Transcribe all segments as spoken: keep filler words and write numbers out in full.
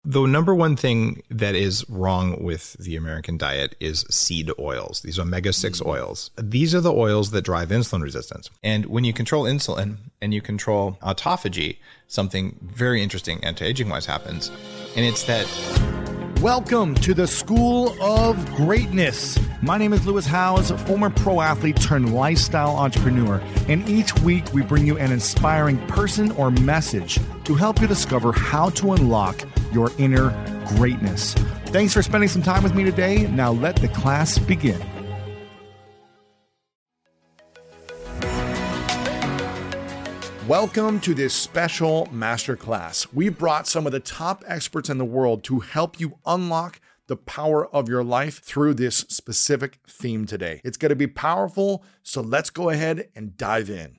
The number one thing that is wrong with the American diet is seed oils, these omega six mm. oils. These are the oils that drive insulin resistance. And when you control insulin and you control autophagy, something very interesting anti-aging wise happens. And it's that... Welcome to the School of Greatness. My name is Lewis Howes, a former pro athlete turned lifestyle entrepreneur. And each week we bring you an inspiring person or message to help you discover how to unlock your inner greatness. Thanks for spending some time with me today. Now let the class begin. Welcome to this special masterclass. We've brought some of the top experts in the world to help you unlock the power of your life through this specific theme today. It's going to be powerful, so let's go ahead and dive in.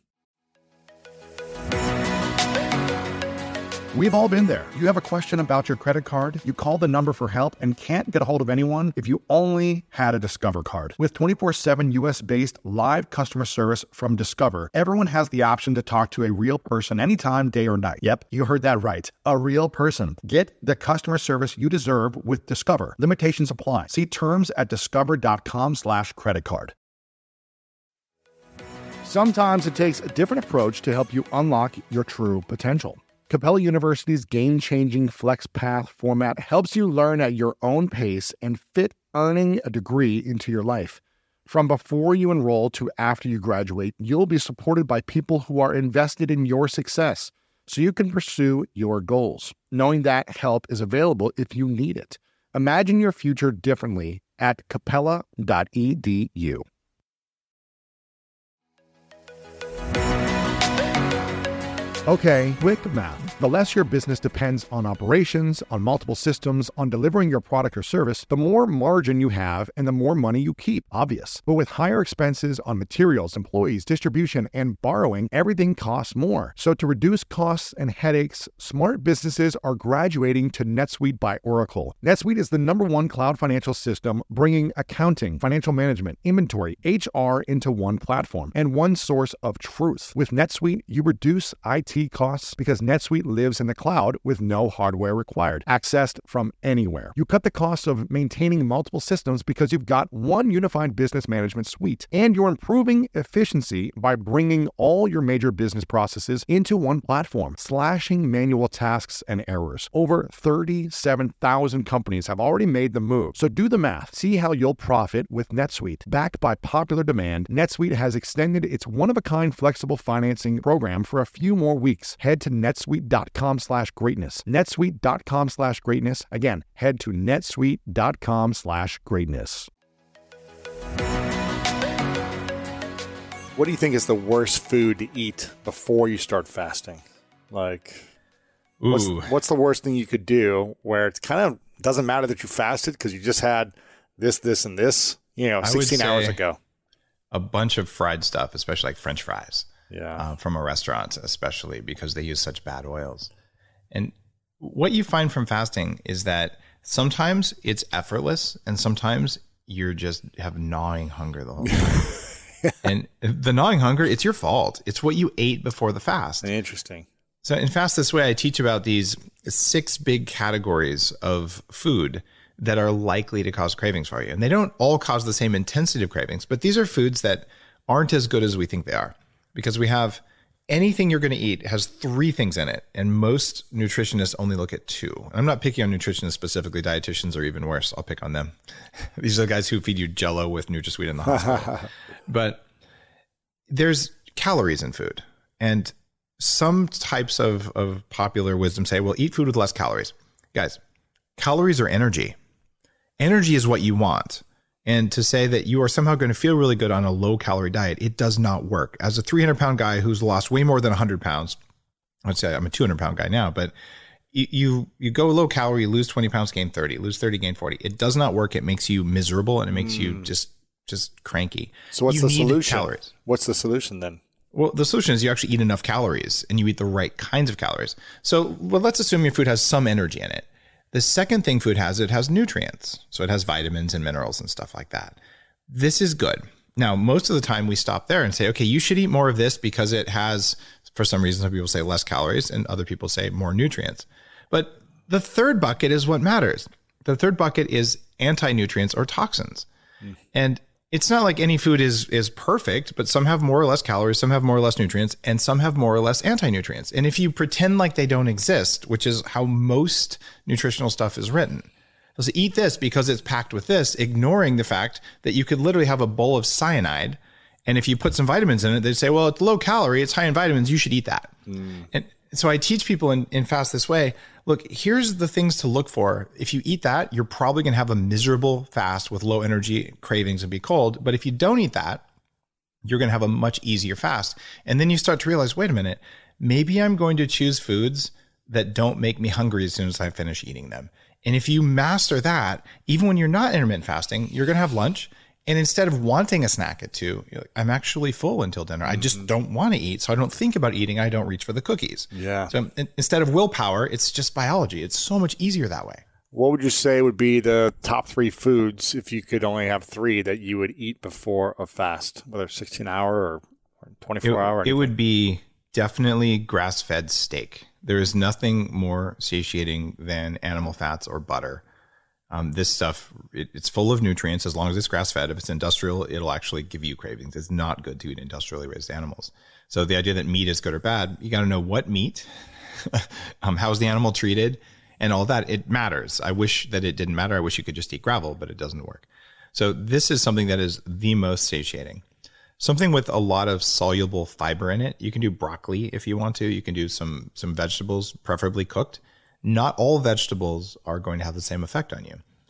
We've all been there. You have a question about your credit card, you call the number for help and can't get a hold of anyone if you only had a Discover card. With twenty-four seven U S-based live customer service from Discover, everyone has the option to talk to a real person anytime, day or night. Yep, you heard that right. A real person. Get the customer service you deserve with Discover. Limitations apply. See terms at discover.com slash credit card. Sometimes it takes a different approach to help you unlock your true potential. Capella University's game-changing FlexPath format helps you learn at your own pace and fit earning a degree into your life. From before you enroll to after you graduate, you'll be supported by people who are invested in your success, so you can pursue your goals, knowing that help is available if you need it. Imagine your future differently at capella dot e d u. Okay, quick math. The less your business depends on operations, on multiple systems, on delivering your product or service, the more margin you have and the more money you keep. Obvious. But with higher expenses on materials, employees, distribution, and borrowing, everything costs more. So to reduce costs and headaches, smart businesses are graduating to NetSuite by Oracle. NetSuite is the number one cloud financial system, bringing accounting, financial management, inventory, H R into one platform and one source of truth. With NetSuite, you reduce I T costs because NetSuite lives in the cloud with no hardware required, accessed from anywhere. You cut the cost of maintaining multiple systems because you've got one unified business management suite, and you're improving efficiency by bringing all your major business processes into one platform, slashing manual tasks and errors. Over thirty-seven thousand companies have already made the move, so do the math. See how you'll profit with NetSuite. Backed by popular demand, NetSuite has extended its one-of-a-kind flexible financing program for a few more weeks. Head to netsuite.com slash greatness. netsuite.com slash greatness. Again, head to netsuite.com slash greatness. What do you think is the worst food to eat before you start fasting? Like, what's, what's the worst thing you could do where it's kind of doesn't matter that you fasted because you just had this, this, and this, you know, sixteen hours ago? A bunch of fried stuff, especially like French fries. Yeah, uh, from a restaurant, especially because they use such bad oils. And what you find from fasting is that sometimes it's effortless and sometimes you're just have gnawing hunger the whole time. And the gnawing hunger, it's your fault. It's what you ate before the fast. Interesting. So in Fast This Way, I teach about these six big categories of food that are likely to cause cravings for you. And they don't all cause the same intensity of cravings, but these are foods that aren't as good as we think they are. Because we have anything you're going to eat has three things in it, and most nutritionists only look at two. And I'm not picking on nutritionists specifically. Dietitians are even worse. I'll pick on them. These are the guys who feed you Jell-O with NutraSweet in the hospital. But there's calories in food, and some types of, of popular wisdom say, well, eat food with less calories. Guys, calories are energy. Energy is what you want. And to say that you are somehow going to feel really good on a low calorie diet, it does not work. As a three hundred pound guy who's lost way more than one hundred pounds, I'd say I'm a two hundred pound guy now, but you, you, you go low calorie, you lose twenty pounds, gain thirty, lose thirty, gain forty. It does not work. It makes you miserable and it makes mm. you just, just cranky. So what's you the need solution? Calories. What's the solution then? Well, the solution is you actually eat enough calories and you eat the right kinds of calories. So well, let's assume your food has some energy in it. The second thing food has, it has nutrients. So it has vitamins and minerals and stuff like that. This is good. Now, most of the time we stop there and say, okay, you should eat more of this because it has, for some reason, some people say less calories and other people say more nutrients. But The third bucket is what matters. The third bucket is anti-nutrients or toxins. Mm. And it's not like any food is is perfect, but some have more or less calories, some have more or less nutrients, and some have more or less anti-nutrients. And if you pretend like they don't exist, which is how most nutritional stuff is written, so eat this because it's packed with this, ignoring the fact that you could literally have a bowl of cyanide, and if you put some vitamins in it, they'd say, well, it's low calorie, it's high in vitamins, you should eat that. Mm. And so I teach people in, in Fast This Way, look, here's the things to look for. If you eat that, you're probably going to have a miserable fast with low energy, cravings, and be cold. But if you don't eat that, you're going to have a much easier fast. And then you start to realize, wait a minute, maybe I'm going to choose foods that don't make me hungry as soon as I finish eating them. And if you master that, even when you're not intermittent fasting, you're going to have lunch. And instead of wanting a snack at two, you're like, I'm actually full until dinner. I just mm-hmm. don't want to eat. So I don't think about eating. I don't reach for the cookies. Yeah. So instead of willpower, it's just biology. It's so much easier that way. What would you say would be the top three foods, if you could only have three, that you would eat before a fast, whether sixteen hour or twenty-four hour? It, it would be definitely grass-fed steak. There is nothing more satiating than animal fats or butter. Um, this stuff, it, it's full of nutrients as long as it's grass-fed. If it's industrial, it'll actually give you cravings. It's not good to eat industrially raised animals. So the idea that meat is good or bad, you got to know what meat, um, how's the animal treated, and all that. It matters. I wish that it didn't matter. I wish you could just eat gravel, but it doesn't work. So this is something that is the most satiating. Something with a lot of soluble fiber in it. You can do broccoli if you want to. You can do some some vegetables, preferably cooked. Not all vegetables are going to have the same effect on you.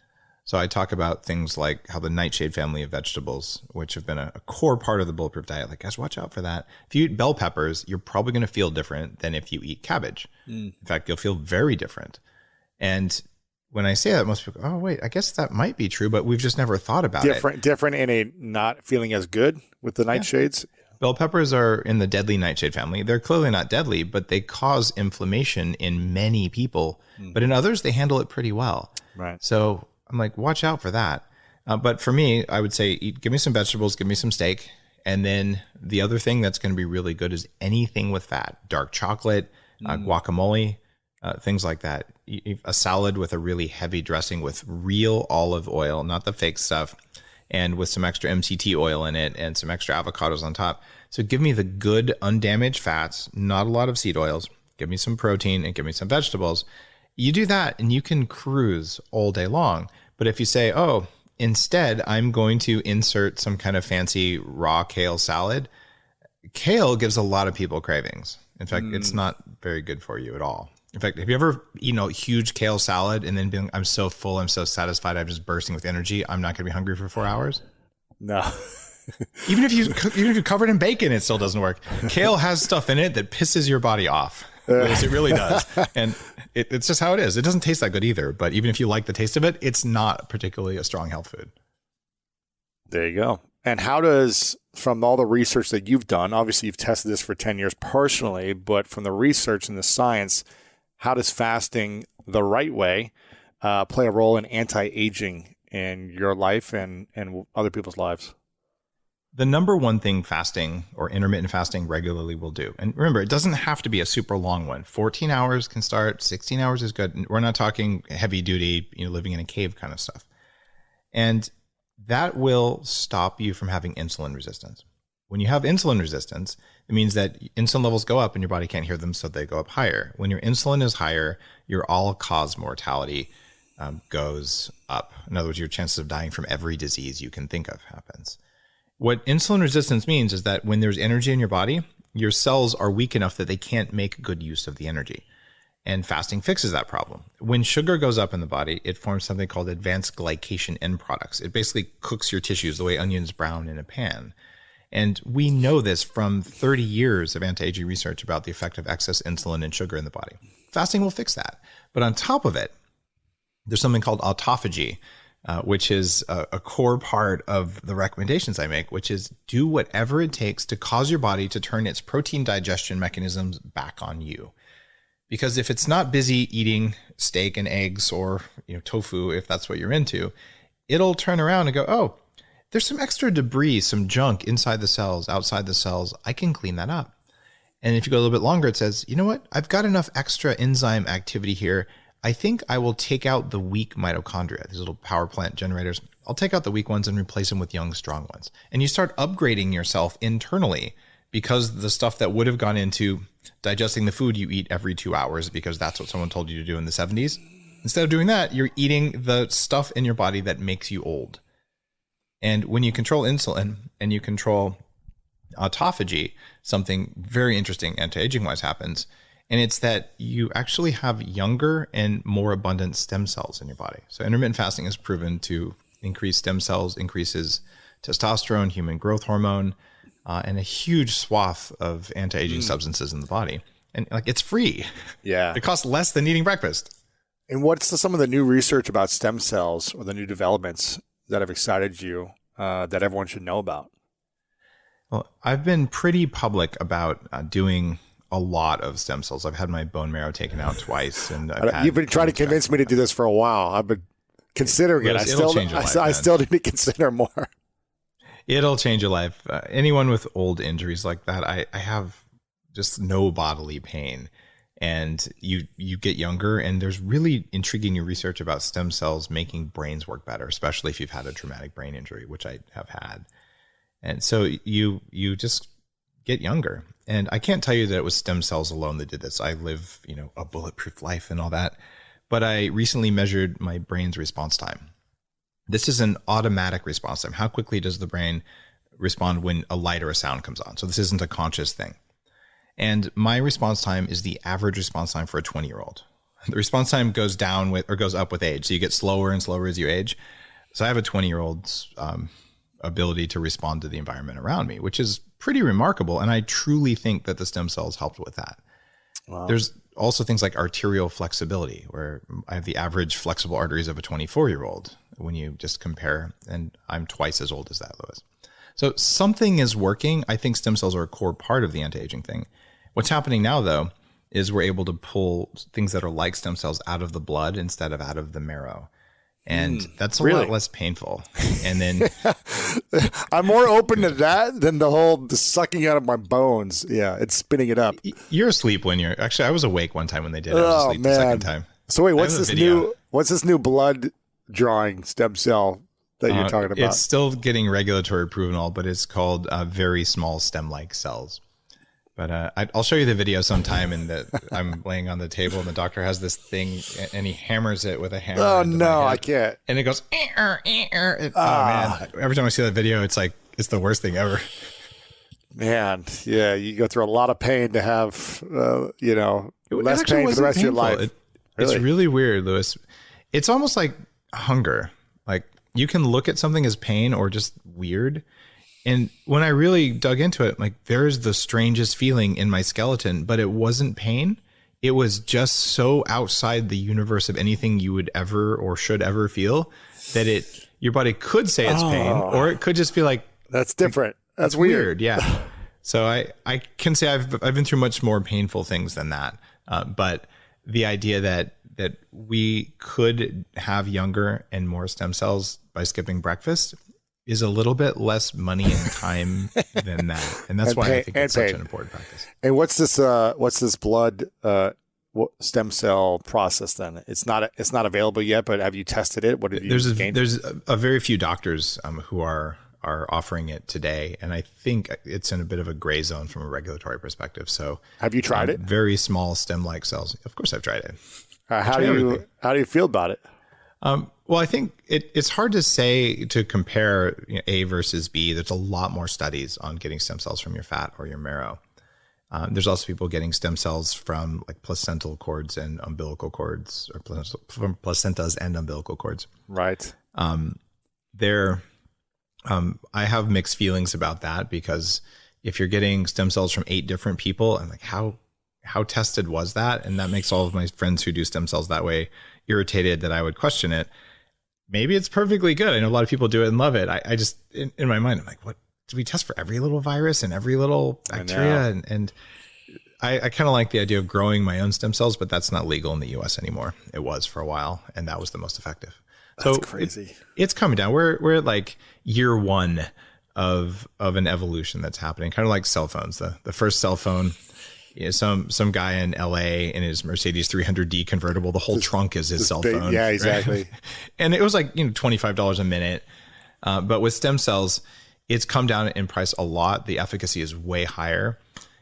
So I talk about things like how the nightshade family of vegetables, which have been a, a core part of the Bulletproof diet, like, guys, watch out for that. If you eat bell peppers, you're probably going to feel different than if you eat cabbage. Mm. In fact, you'll feel very different. And when I say that, most people go, oh, wait, I guess that might be true, but we've just never thought about different, it. Different in a not feeling as good with the nightshades? Yeah. Bell peppers are in the deadly nightshade family. They're clearly not deadly, but they cause inflammation in many people. Mm. But in others, they handle it pretty well. Right. So I'm like, watch out for that. Uh, but for me, I would say, eat, give me some vegetables, give me some steak. And then the other thing that's going to be really good is anything with fat, dark chocolate, mm. uh, guacamole, uh, things like that. A salad with a really heavy dressing with real olive oil, not the fake stuff, and with some extra M C T oil in it and some extra avocados on top. So give me the good undamaged fats, not a lot of seed oils. Give me some protein and give me some vegetables. You do that and you can cruise all day long. But if you say, oh, instead, I'm going to insert some kind of fancy raw kale salad, kale gives a lot of people cravings. In fact, mm. it's not very good for you at all. In fact, have you ever eaten a huge kale salad and then been, I'm so full, I'm so satisfied, I'm just bursting with energy, I'm not going to be hungry for four hours? No. even if you even if you're covered in bacon, it still doesn't work. Kale has stuff in it that pisses your body off. It really does. And it, it's just how it is. It doesn't taste that good either. But even if you like the taste of it, it's not particularly a strong health food. There you go. And how does, from all the research that you've done, obviously you've tested this for ten years personally, but from the research and the science, how does fasting the right way uh, play a role in anti-aging in your life and, and other people's lives? The number one thing fasting or intermittent fasting regularly will do, and remember, it doesn't have to be a super long one. fourteen hours can start, sixteen hours is good. We're not talking heavy duty, you know, living in a cave kind of stuff. And that will stop you from having insulin resistance. When you have insulin resistance, it means that insulin levels go up and your body can't hear them, so they go up higher. When your insulin is higher, your all-cause mortality um, goes up. In other words, your chances of dying from every disease you can think of happens. What insulin resistance means is that when there's energy in your body, your cells are weak enough that they can't make good use of the energy. And fasting fixes that problem. When sugar goes up in the body, it forms something called advanced glycation end products. It basically cooks your tissues the way onions brown in a pan. And we know this from thirty years of anti-aging research about the effect of excess insulin and sugar in the body. Fasting will fix that. But on top of it, there's something called autophagy, uh, which is a, a core part of the recommendations I make, which is do whatever it takes to cause your body to turn its protein digestion mechanisms back on you. Because if it's not busy eating steak and eggs or, you know, tofu, if that's what you're into, it'll turn around and go, oh, there's some extra debris, some junk inside the cells, outside the cells. I can clean that up. And if you go a little bit longer, it says, you know what? I've got enough extra enzyme activity here. I think I will take out the weak mitochondria, these little power plant generators. I'll take out the weak ones and replace them with young, strong ones. And you start upgrading yourself internally because the stuff that would have gone into digesting the food you eat every two hours, because that's what someone told you to do in the seventies. Instead of doing that, you're eating the stuff in your body that makes you old. And when you control insulin and you control autophagy, something very interesting anti-aging wise happens. And it's that you actually have younger and more abundant stem cells in your body. So intermittent fasting is proven to increase stem cells, increases testosterone, human growth hormone, uh, and a huge swath of anti-aging mm. substances in the body. And like, it's free. Yeah. It costs less than eating breakfast. And what's the, some of the new research about stem cells or the new developments that have excited you uh, that everyone should know about? Well, I've been pretty public about uh, doing a lot of stem cells. I've had my bone marrow taken out twice. And I've had You've been trying to convince me to do this for a while. I've been considering it. I still, life, I, I still need to consider more. It'll change your life. Uh, anyone with old injuries like that, I, I have just no bodily pain. And you you get younger, and there's really intriguing new research about stem cells making brains work better, especially if you've had a traumatic brain injury, which I have had. And so you you just get younger. And I can't tell you that it was stem cells alone that did this. I live, you know, a bulletproof life and all that. But I recently measured my brain's response time. This is an automatic response time. How quickly does the brain respond when a light or a sound comes on? So this isn't a conscious thing. And my response time is the average response time for a twenty-year-old. The response time goes down with or goes up with age. So you get slower and slower as you age. So I have a twenty-year-old's um, ability to respond to the environment around me, which is pretty remarkable. And I truly think that the stem cells helped with that. Wow. There's also things like arterial flexibility, where I have the average flexible arteries of a twenty-four-year-old when you just compare. And I'm twice as old as that, Lewis. So something is working. I think stem cells are a core part of the anti-aging thing. What's happening now, though, is we're able to pull things that are like stem cells out of the blood instead of out of the marrow. And mm, that's a really? lot less painful. And then I'm more open to that than the whole the sucking out of my bones. Yeah, it's spinning it up. You're asleep when you're actually I was awake one time when they did it. I was oh, asleep man. the second time. So wait, what's this video. new what's this new blood drawing stem cell that you're uh, talking about? It's still getting regulatory approval and all, but it's called uh, very small stem-like cells. But uh, I, I'll show you the video sometime. And that I'm laying on the table, and the doctor has this thing, and he hammers it with a hammer. Oh no, I can't! And it goes. Er, er, er. Ah. Oh man! Every time I see that video, it's like it's the worst thing ever. Man, yeah, you go through a lot of pain to have, uh, you know, less pain for the rest painful. of your life. It, really? It's really weird, Lewis. It's almost like hunger. Like you can look at something as pain or just weird. And when I really dug into it, like there's the strangest feeling in my skeleton, but it wasn't pain. It was just so outside the universe of anything you would ever or should ever feel that it, your body could say it's oh, pain, or it could just be like, that's different. That's, that's weird. weird. Yeah. So I, I can say I've, I've been through much more painful things than that. Uh, but the idea that, that we could have younger and more stem cells by skipping breakfast is a little bit less money and time than that. And that's and why pain, I think it's such pain. an important practice. And what's this, uh, what's this blood, uh, stem cell process then? It's not, it's not available yet, but have you tested it? What have you There's a, gained? there's a, a very few doctors um, who are, are offering it today. And I think it's in a bit of a gray zone from a regulatory perspective. So have you tried um, it? Very small stem-like cells. Of course I've tried it. Uh, how do you, everything. how do you feel about it? Um, well, I think it, it's hard to say to compare you know, A versus B. There's a lot more studies on getting stem cells from your fat or your marrow. Um, there's also people getting stem cells from like placental cords and umbilical cords, or from placentas and umbilical cords. Right. Um, there, um, I have mixed feelings about that, because if you're getting stem cells from eight different people, I'm like, how how tested was that? And that makes all of my friends who do stem cells that way irritated that I would question it. Maybe it's perfectly good. I know a lot of people do it and love it. I, I just, in, in my mind, I'm like, what, do we test for every little virus and every little bacteria? And, and I, I kind of like the idea of growing my own stem cells, but that's not legal in the U S anymore. It was for a while, and that was the most effective. That's so crazy. It, it's coming down. We're, we're at like year one of, of an evolution that's happening, kind of like cell phones. The, the first cell phone, You know, some some guy in L A in his Mercedes three hundred D convertible, the whole this, trunk is his cell big, phone. Yeah, exactly. Right? And it was like, you know, twenty-five dollars a minute. Uh, but with stem cells, it's come down in price a lot. The efficacy is way higher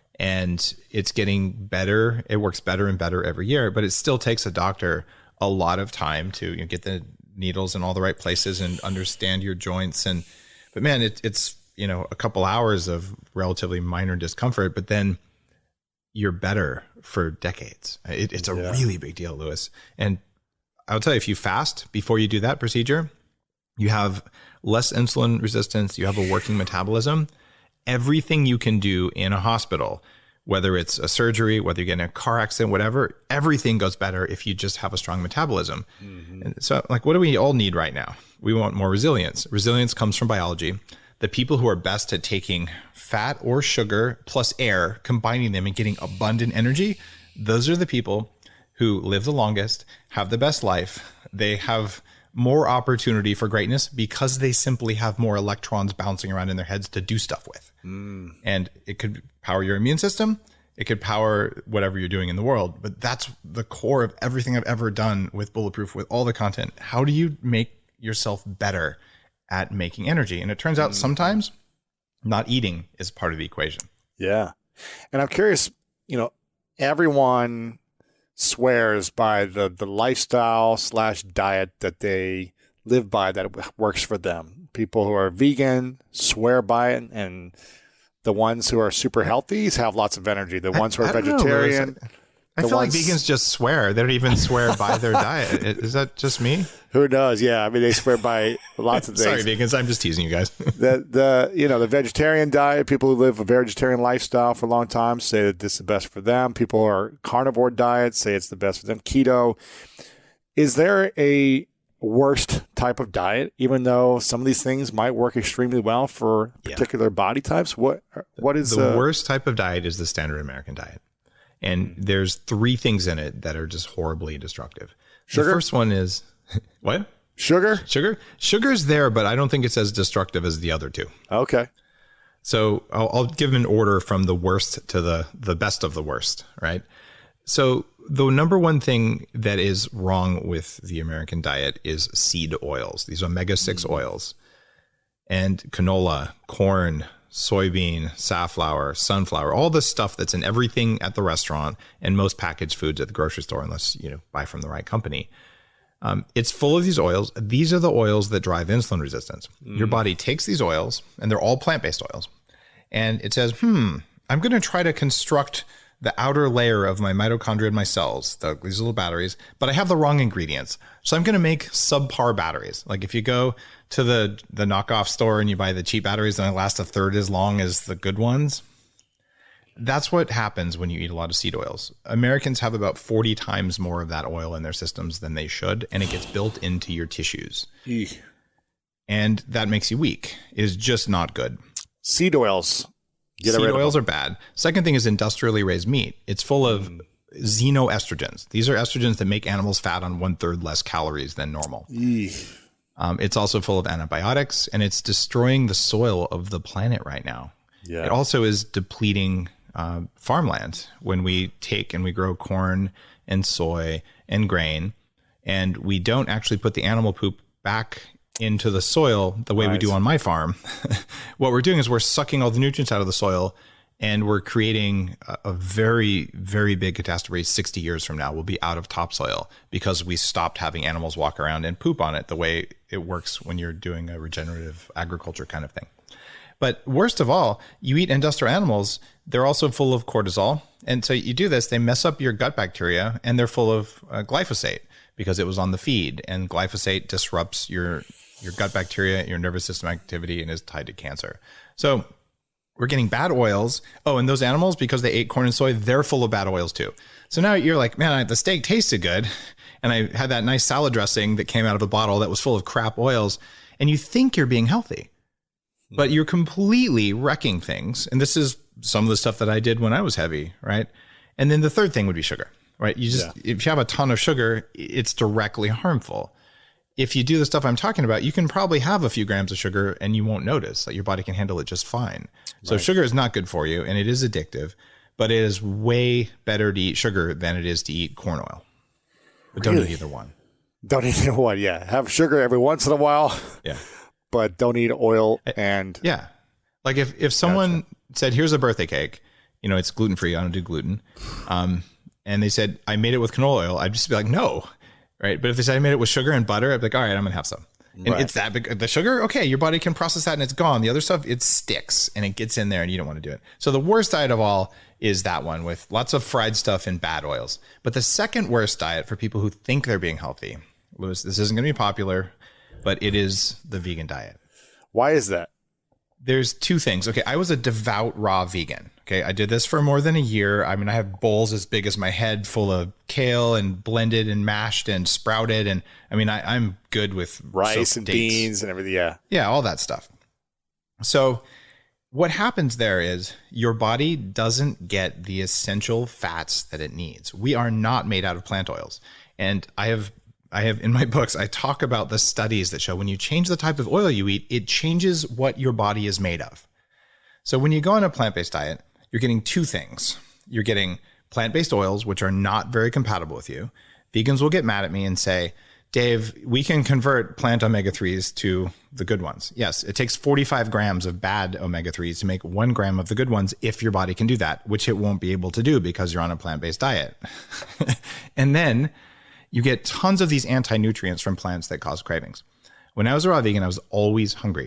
and it's getting better. It works better and better every year, but it still takes a doctor a lot of time to, you know, get the needles in all the right places and understand your joints. And, but man, it, it's, you know, a couple hours of relatively minor discomfort, but then you're better for decades. It, it's a yeah. really big deal, Lewis. And I'll tell you, if you fast before you do that procedure, you have less insulin resistance, you have a working metabolism. Everything you can do in a hospital, whether it's a surgery, whether you get in a car accident, whatever, everything goes better if you just have a strong metabolism. Mm-hmm. And so, like, what do we all need right now? We want more resilience. Resilience comes from biology. The people who are best at taking fat or sugar plus air, combining them and getting abundant energy, those are the people who live the longest, have the best life. They have more opportunity for greatness because they simply have more electrons bouncing around in their heads to do stuff with. Mm. And it could power your immune system. It could power whatever you're doing in the world. But that's the core of everything I've ever done with Bulletproof, with all the content. How do you make yourself better at making energy? And it turns out mm. sometimes not eating is part of the equation. Yeah. And I'm curious, you know, everyone swears by the, the lifestyle slash diet that they live by, that works for them. People who are vegan swear by it, and the ones who are super healthy have lots of energy. The ones who are I, I vegetarian. Know, I feel ones, like vegans just swear. They don't even swear by their diet. Is that just me? Who knows? Yeah, I mean, they swear by lots of things. Sorry, vegans. I'm just teasing you guys. the the you know the vegetarian diet. People who live a vegetarian lifestyle for a long time say that this is the best for them. People who are carnivore diets say it's the best for them. Keto. Is there a worst type of diet, even though some of these things might work extremely well for particular yeah. body types? What what is the uh, worst type of diet? Is the standard American diet. And there's three things in it that are just horribly destructive. Sugar? The first one is, what? Sugar? Sugar? Sugar's there, but I don't think it's as destructive as the other two. Okay. So I'll, I'll give them an order from the worst to the, the best of the worst, right? So the number one thing that is wrong with the American diet is seed oils. These omega six mm-hmm. oils. And canola, corn, soybean, safflower, sunflower, all the stuff that's in everything at the restaurant and most packaged foods at the grocery store, unless you know buy from the right company. Um, it's full of these oils. These are the oils that drive insulin resistance. Mm. Your body takes these oils, and they're all plant-based oils, and it says, hmm, I'm going to try to construct the outer layer of my mitochondria and my cells, the, these little batteries, but I have the wrong ingredients. So I'm going to make subpar batteries. Like if you go to the, the knockoff store and you buy the cheap batteries and they last a third as long as the good ones. That's what happens when you eat a lot of seed oils. Americans have about forty times more of that oil in their systems than they should, and it gets built into your tissues. Eek. And that makes you weak. It is just not good. Seed oils. Get Seed oils are bad. Second thing is industrially raised meat. It's full of mm. xenoestrogens. These are estrogens that make animals fat on one third less calories than normal. Um, it's also full of antibiotics, and it's destroying the soil of the planet right now. Yeah. It also is depleting uh, farmland when we take and we grow corn and soy and grain, and we don't actually put the animal poop back into the soil the way right. we do on my farm. What we're doing is we're sucking all the nutrients out of the soil, and we're creating a, a very, very big catastrophe. sixty years from now, we'll be out of topsoil because we stopped having animals walk around and poop on it the way it works when you're doing a regenerative agriculture kind of thing. But worst of all, you eat industrial animals, they're also full of cortisol. And so you do this, they mess up your gut bacteria, and they're full of uh, glyphosate because it was on the feed, and glyphosate disrupts your your gut bacteria, your nervous system activity, and is tied to cancer. So we're getting bad oils. Oh, and those animals, because they ate corn and soy, they're full of bad oils too. So now you're like, man, the steak tasted good, and I had that nice salad dressing that came out of a bottle that was full of crap oils, and you think you're being healthy, but you're completely wrecking things. And this is some of the stuff that I did when I was heavy, right? And then the third thing would be sugar, right? You just, yeah. if you have a ton of sugar, it's directly harmful. If you do the stuff I'm talking about, you can probably have a few grams of sugar and you won't notice that your body can handle it just fine. So right. sugar is not good for you, and it is addictive. but it is way better to eat sugar than it is to eat corn oil. But really? Don't eat either one. Don't eat either one, yeah. Have sugar every once in a while. Yeah. But don't eat oil and... Yeah. Like if, if someone gotcha. said, here's a birthday cake, you know, it's gluten-free, I don't do gluten. Um, and they said, I made it with canola oil. I'd just be like, no. Right. But if they said I made it with sugar and butter, I'd be like, all right, I'm going to have some. And right. it's that big, the sugar. Okay. Your body can process that and it's gone. The other stuff, it sticks and it gets in there and you don't want to do it. So the worst diet of all is that one with lots of fried stuff and bad oils. But the second worst diet for people who think they're being healthy, Louis, this isn't going to be popular, but it is the vegan diet. Why is that? There's two things. Okay. I was a devout raw vegan. Okay. I did this for more than a year. I mean, I have bowls as big as my head full of kale and blended and mashed and sprouted. And I mean, I, I'm good with rice and dates. beans and everything. Yeah. Yeah. All that stuff. So what happens there is your body doesn't get the essential fats that it needs. We are not made out of plant oils. And I have I have in my books, I talk about the studies that show when you change the type of oil you eat, it changes what your body is made of. So when you go on a plant-based diet, you're getting two things. You're getting plant-based oils, which are not very compatible with you. Vegans will get mad at me and say, Dave, we can convert plant omega threes to the good ones. Yes, it takes forty-five grams of bad omega threes to make one gram of the good ones if your body can do that, which it won't be able to do because you're on a plant-based diet. And then you get tons of these anti-nutrients from plants that cause cravings. When I was a raw vegan, I was always hungry.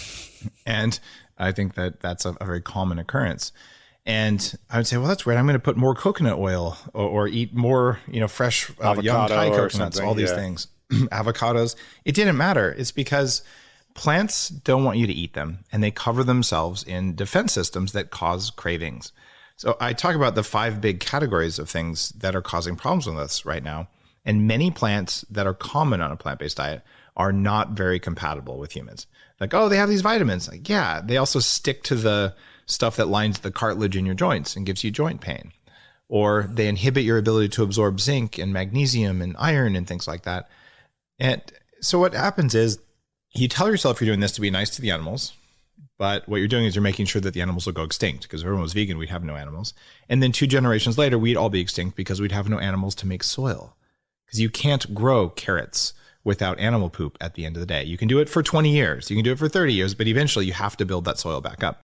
And I think that that's a, a very common occurrence. And I would say, well, that's weird. I'm going to put more coconut oil or, or eat more, you know, fresh uh, young Thai coconuts, all these yeah. things, avocados. It didn't matter. It's because plants don't want you to eat them and they cover themselves in defense systems that cause cravings. So I talk about the five big categories of things that are causing problems with us right now. And many plants that are common on a plant-based diet are not very compatible with humans. Like, oh, they have these vitamins. Like, yeah, they also stick to the stuff that lines the cartilage in your joints and gives you joint pain. Or they inhibit your ability to absorb zinc and magnesium and iron and things like that. And so what happens is you tell yourself you're doing this to be nice to the animals, but what you're doing is you're making sure that the animals will go extinct, because if everyone was vegan, we'd have no animals. And then two generations later, we'd all be extinct because we'd have no animals to make soil. Because you can't grow carrots without animal poop at the end of the day. You can do it for twenty years. You can do it for thirty years, but eventually you have to build that soil back up.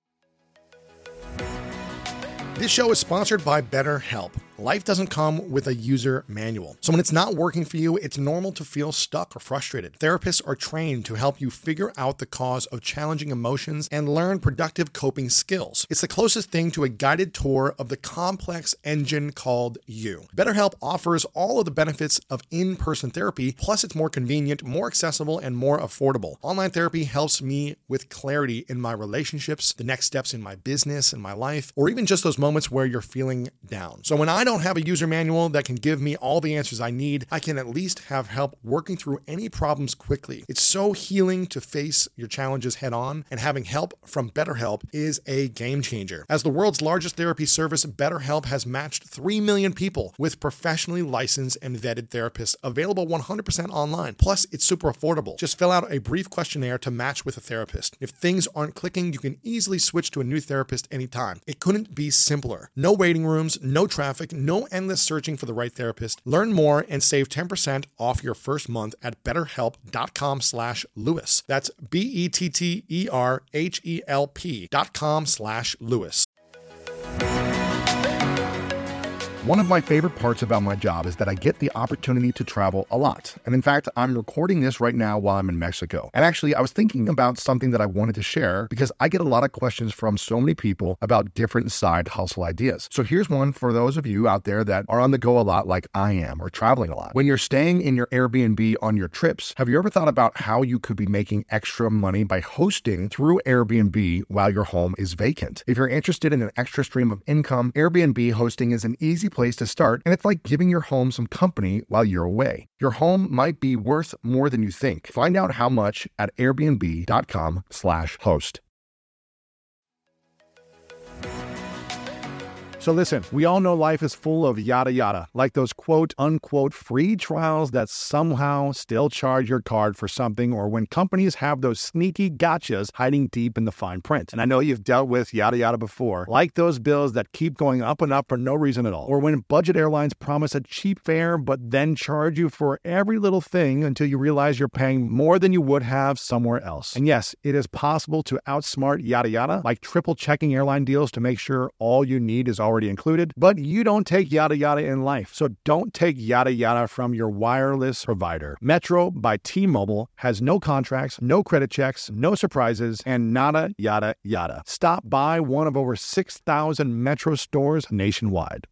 This show is sponsored by BetterHelp. Life doesn't come with a user manual. So when it's not working for you, it's normal to feel stuck or frustrated. Therapists are trained to help you figure out the cause of challenging emotions and learn productive coping skills. It's the closest thing to a guided tour of the complex engine called you. BetterHelp offers all of the benefits of in-person therapy, plus it's more convenient, more accessible, and more affordable. Online therapy helps me with clarity in my relationships, the next steps in my business and my life, or even just those moments where you're feeling down. So when I don't have a user manual that can give me all the answers I need, I can at least have help working through any problems quickly. It's so healing to face your challenges head on, and having help from BetterHelp is a game changer. As the world's largest therapy service, BetterHelp has matched three million people with professionally licensed and vetted therapists, available one hundred percent online. Plus, it's super affordable. Just fill out a brief questionnaire to match with a therapist. If things aren't clicking, you can easily switch to a new therapist anytime. It couldn't be simpler. No waiting rooms, no traffic, no endless searching for the right therapist. Learn more and save ten percent off your first month at betterhelp.com slash Lewis. That's B-E-T-T-E-R-H-E-L-P dot com slash Lewis. One of my favorite parts about my job is that I get the opportunity to travel a lot. And in fact, I'm recording this right now while I'm in Mexico. And actually, I was thinking about something that I wanted to share because I get a lot of questions from so many people about different side hustle ideas. So here's one for those of you out there that are on the go a lot like I am, or traveling a lot. When you're staying in your Airbnb on your trips, have you ever thought about how you could be making extra money by hosting through Airbnb while your home is vacant? If you're interested in an extra stream of income, Airbnb hosting is an easy place to start, and it's like giving your home some company while you're away. Your home might be worth more than you think. Find out how much at airbnb.com slash host. So listen, we all know life is full of yada yada, like those quote unquote free trials that somehow still charge your card for something, or when companies have those sneaky gotchas hiding deep in the fine print. And I know you've dealt with yada yada before, like those bills that keep going up and up for no reason at all, or when budget airlines promise a cheap fare but then charge you for every little thing until you realize you're paying more than you would have somewhere else. And yes, it is possible to outsmart yada yada, like triple checking airline deals to make sure all you need is already included, but you don't take yada yada in life. So don't take yada yada from your wireless provider. Metro by T-Mobile has no contracts, no credit checks, no surprises, and nada yada yada. Stop by one of over six thousand Metro stores nationwide.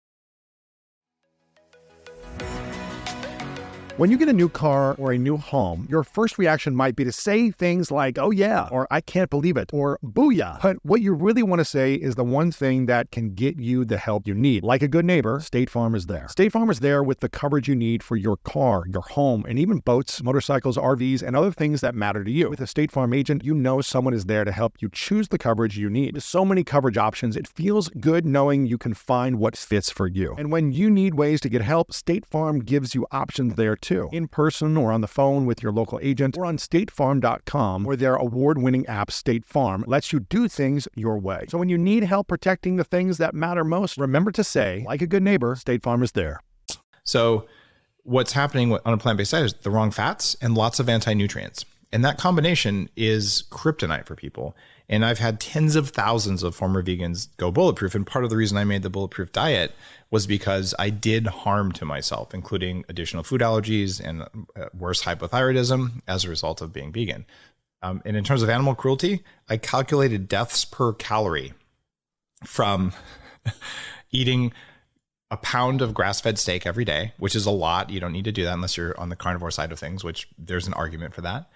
When you get a new car or a new home, your first reaction might be to say things like, oh yeah, or I can't believe it, or booyah. But what you really want to say is the one thing that can get you the help you need. Like a good neighbor, State Farm is there. State Farm is there with the coverage you need for your car, your home, and even boats, motorcycles, R Vs, and other things that matter to you. With a State Farm agent, you know someone is there to help you choose the coverage you need. With so many coverage options, it feels good knowing you can find what fits for you. And when you need ways to get help, State Farm gives you options there too. Too. In person or on the phone with your local agent or on state farm dot com, where their award-winning app State Farm lets you do things your way. So when you need help protecting the things that matter most, remember to say, like a good neighbor, State Farm is there. So what's happening on a plant-based diet is the wrong fats and lots of anti-nutrients. And that combination is kryptonite for people. And I've had tens of thousands of former vegans go bulletproof. And part of the reason I made the bulletproof diet was because I did harm to myself, including additional food allergies and worse hypothyroidism as a result of being vegan. Um, and in terms of animal cruelty, I calculated deaths per calorie from eating a pound of grass-fed steak every day, which is a lot. You don't need to do that unless you're on the carnivore side of things, which there's an argument for that.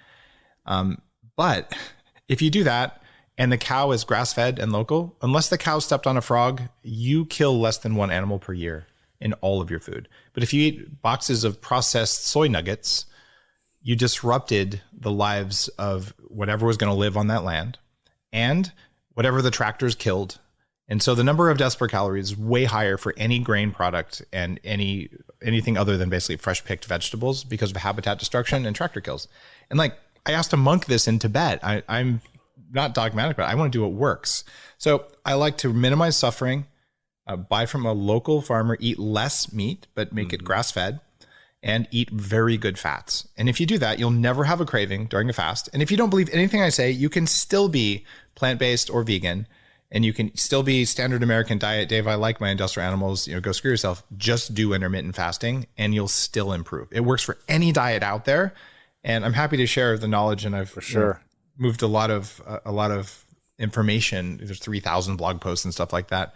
Um, but if you do that, and the cow is grass-fed and local, unless the cow stepped on a frog, you kill less than one animal per year in all of your food. But if you eat boxes of processed soy nuggets, you disrupted the lives of whatever was going to live on that land and whatever the tractors killed. And so the number of deaths per calorie is way higher for any grain product and any anything other than basically fresh picked vegetables because of habitat destruction and tractor kills. And like I asked a monk this in Tibet. I, I'm not dogmatic, but I want to do what works. So I like to minimize suffering, uh, buy from a local farmer, eat less meat, but make mm-hmm. it grass-fed, and eat very good fats. And if you do that, you'll never have a craving during a fast. And if you don't believe anything I say, you can still be plant-based or vegan, and you can still be standard American diet. Dave, I like my industrial animals. You know, go screw yourself. Just do intermittent fasting, and you'll still improve. It works for any diet out there, and I'm happy to share the knowledge. And I've for sure. You know, moved a lot of uh, a lot of information. There's three thousand blog posts and stuff like that.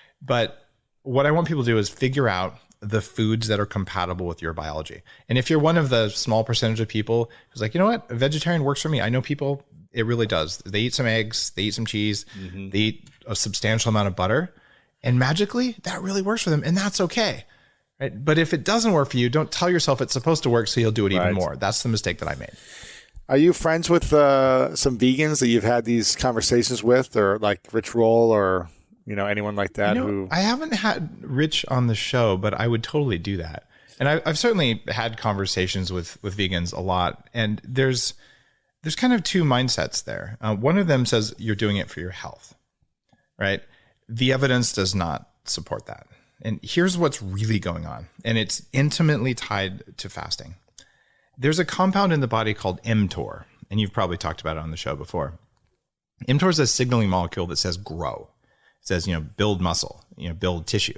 But what I want people to do is figure out the foods that are compatible with your biology. And if you're one of the small percentage of people who's like, you know what, a vegetarian works for me. I know people, it really does. They eat some eggs, they eat some cheese, mm-hmm. they eat a substantial amount of butter, and magically that really works for them. And that's okay. Right? But if it doesn't work for you, don't tell yourself it's supposed to work so you'll do it even right. more. That's the mistake that I made. Are you friends with uh, some vegans that you've had these conversations with, or like Rich Roll, or you know anyone like that? You know, who I haven't had Rich on the show, but I would totally do that. And I, I've certainly had conversations with with vegans a lot, and there's there's kind of two mindsets there. Uh, one of them says you're doing it for your health, right? The evidence does not support that. And here's what's really going on, and it's intimately tied to fasting. There's a compound in the body called mTOR, and you've probably talked about it on the show before. mTOR is a signaling molecule that says grow. It says, you know, build muscle, you know, build tissue.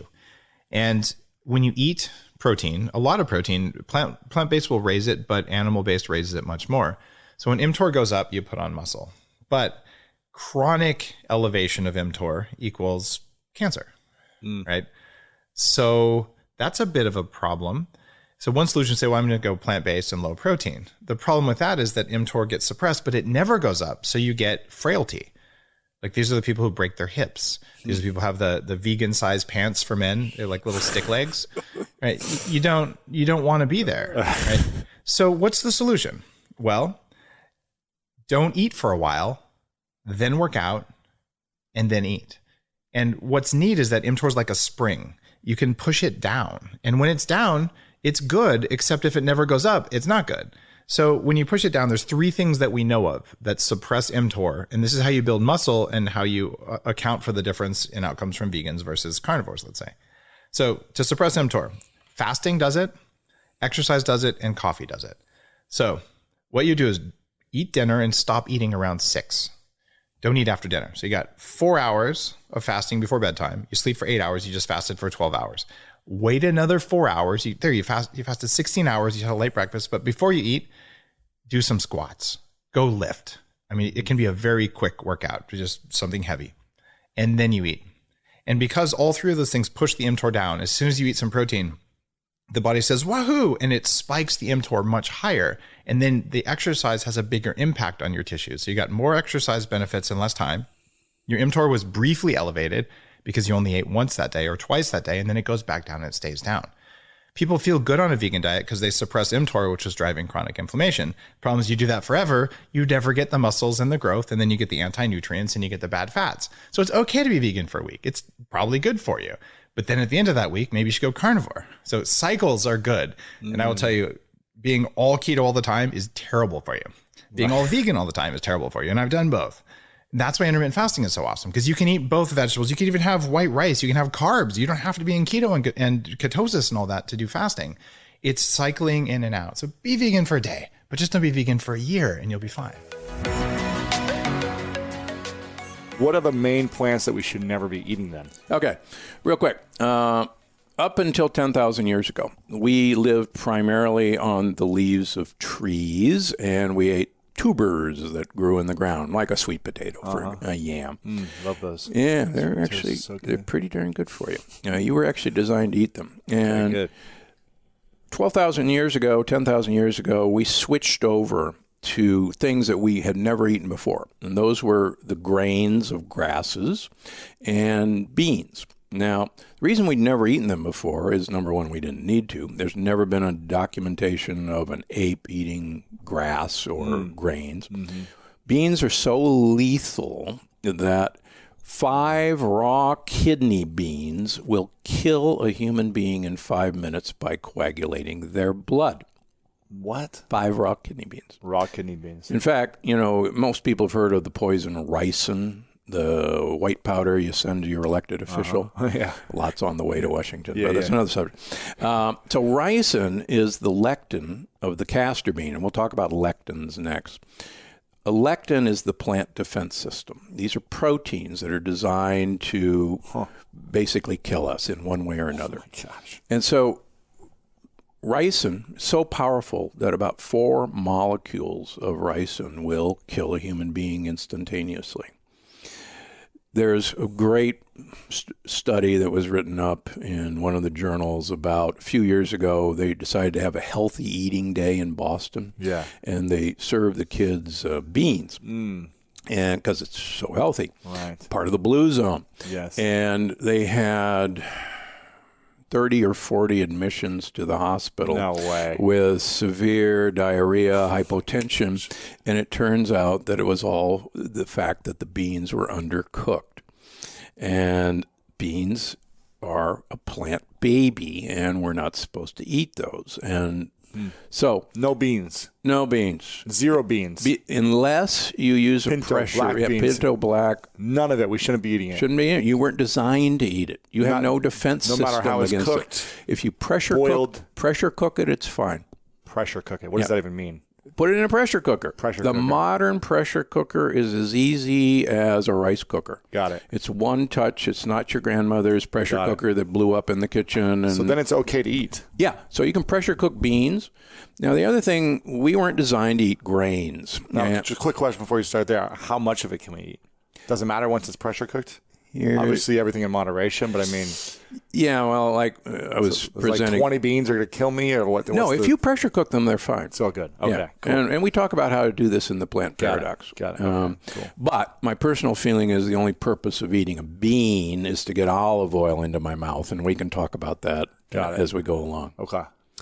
And when you eat protein, a lot of protein, plant, plant-based will raise it, but animal-based raises it much more. So when mTOR goes up, you put on muscle. But chronic elevation of mTOR equals cancer, mm. right? So that's a bit of a problem. So one solution is say, well, I'm going to go plant-based and low protein. The problem with that is that mTOR gets suppressed, but it never goes up. So you get frailty. Like these are the people who break their hips. These are people who have the, the vegan sized pants for men. They're like little stick legs, right? You don't, you don't want to be there, right? So what's the solution? Well, don't eat for a while, then work out, and then eat. And what's neat is that mTOR is like a spring. You can push it down. And when it's down, it's good, except if it never goes up, it's not good. So when you push it down, there's three things that we know of that suppress mTOR. And this is how you build muscle and how you uh, account for the difference in outcomes from vegans versus carnivores, let's say. So to suppress mTOR, fasting does it, exercise does it, and coffee does it. So what you do is eat dinner and stop eating around six. Don't eat after dinner. So you got four hours of fasting before bedtime. You sleep for eight hours. You just fasted for twelve hours. Wait another four hours. You, there you fast. You fasted sixteen hours. You had a late breakfast. But before you eat, do some squats. Go lift. I mean, it can be a very quick workout, just something heavy. And then you eat. And because all three of those things push the mTOR down, as soon as you eat some protein, the body says, wahoo, and it spikes the mTOR much higher. And then the exercise has a bigger impact on your tissues. So you got more exercise benefits in less time. Your mTOR was briefly elevated because you only ate once that day or twice that day, and then it goes back down and it stays down. People feel good on a vegan diet because they suppress mTOR, which is driving chronic inflammation. Problem is, you do that forever, you never get the muscles and the growth, and then you get the anti-nutrients and you get the bad fats. So it's okay to be vegan for a week. It's probably good for you. But then at the end of that week, maybe you should go carnivore. So cycles are good. Mm. And I will tell you, being all keto all the time is terrible for you. Being all vegan all the time is terrible for you. And I've done both. And that's why intermittent fasting is so awesome, because you can eat both vegetables. You can even have white rice. You can have carbs. You don't have to be in keto and, and ketosis and all that to do fasting. It's cycling in and out. So be vegan for a day, but just don't be vegan for a year and you'll be fine. What are the main plants that we should never be eating then? Okay, real quick. Uh, up until ten thousand years ago, we lived primarily on the leaves of trees, and we ate tubers that grew in the ground, like a sweet potato uh-huh. for a yam. Mm, love those. Yeah, they're actually so they're pretty darn good for you. Uh, you were actually designed to eat them. And good. twelve thousand years ago, ten thousand years ago, we switched over to things that we had never eaten before. And those were the grains of grasses and beans. Now, the reason we'd never eaten them before is, number one, we didn't need to. There's never been a documentation of an ape eating grass or mm. grains. Mm-hmm. Beans are so lethal that five raw kidney beans will kill a human being in five minutes by coagulating their blood. What? Five raw kidney beans. Raw kidney beans. In fact, you know, most people have heard of the poison ricin, the white powder you send to your elected official. Uh-huh. Yeah. Lots on the way to Washington, yeah, but that's yeah. another subject. Um, so ricin is the lectin of the castor bean, and we'll talk about lectins next. A lectin is the plant defense system. These are proteins that are designed to huh. basically kill us in one way or another. Oh my gosh. And so ricin is so powerful that about four molecules of ricin will kill a human being instantaneously. There's a great st- study that was written up in one of the journals about a few years ago. They decided to have a healthy eating day in Boston. Yeah. And they served the kids uh, beans. Mm. And because it's so healthy. Right. Part of the blue zone. Yes. And they had thirty or forty admissions to the hospital. No way. With severe diarrhea, hypotension, and it turns out that it was all the fact that the beans were undercooked. And beans are a plant baby, and we're not supposed to eat those. And mm. so... No beans. No beans. Zero beans. Be, unless you use Pinto a pressure... black yeah, beans. Pinto black. None of it. We shouldn't be eating it. Shouldn't be eating it. You weren't designed to eat it. You Not, have no defense no system matter how it's against cooked, it. If you pressure boiled, cook, pressure cook it, it's fine. Pressure cook it. What yeah. does that even mean? Put it in a pressure cooker. Pressure the cooker. modern pressure cooker is as easy as a rice cooker. Got it. It's one touch. It's not your grandmother's pressure Got cooker it. that blew up in the kitchen. And so then it's okay to eat. Yeah. So you can pressure cook beans. Now, the other thing, we weren't designed to eat grains. Now, and, just a quick question before you start there. How much of it can we eat? Does it matter once it's pressure cooked? Here's, Obviously, everything in moderation, but I mean... Yeah, well, like uh, I was so, presenting... like twenty beans are going to kill me, or what? No, if the... you pressure cook them, they're fine. It's all good. Okay, yeah. cool. And, and we talk about how to do this in the plant Got paradox. It. Got it. Um, okay, cool. But my personal feeling is the only purpose of eating a bean is to get olive oil into my mouth, and we can talk about that uh, as we go along. Okay.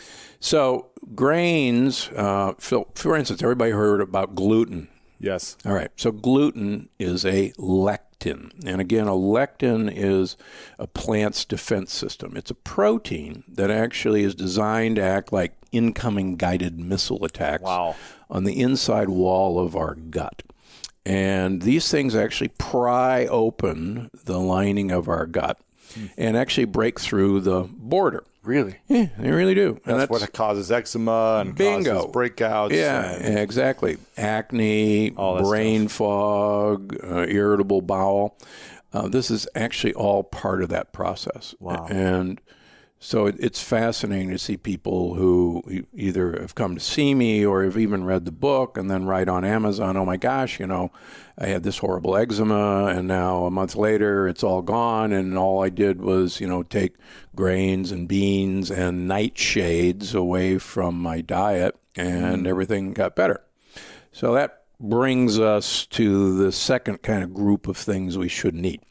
So grains, uh, for, for instance, everybody heard about gluten. Yes. All right. So gluten is a lectin. lectin. And again, a lectin is a plant's defense system. It's a protein that actually is designed to act like incoming guided missile attacks wow. on the inside wall of our gut. And these things actually pry open the lining of our gut hmm. and actually break through the border. Really? Yeah, they really do. That's, that's what causes eczema and bingo. causes breakouts. Yeah, and exactly. Acne, brain stuff. fog, uh, irritable bowel. Uh, this is actually all part of that process. Wow. And so it, it's fascinating to see people who either have come to see me or have even read the book and then write on Amazon, oh my gosh, you know, I had this horrible eczema and now a month later it's all gone and all I did was, you know, take grains and beans and nightshades away from my diet and mm. everything got better. So that brings us to the second kind of group of things we shouldn't eat.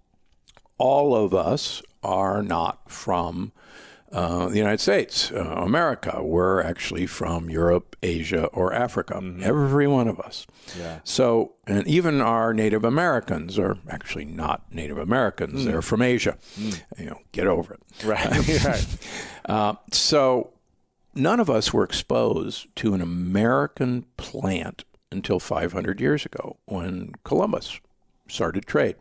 All of us are not from uh, the United States, uh, America. We're actually from Europe, Asia, or Africa. Mm-hmm. Every one of us. Yeah. So, and even our Native Americans are actually not Native Americans. Mm. They're from Asia. Mm. You know, get over it. Right. right. Uh, so, none of us were exposed to an American plant until five hundred years ago when Columbus started trade.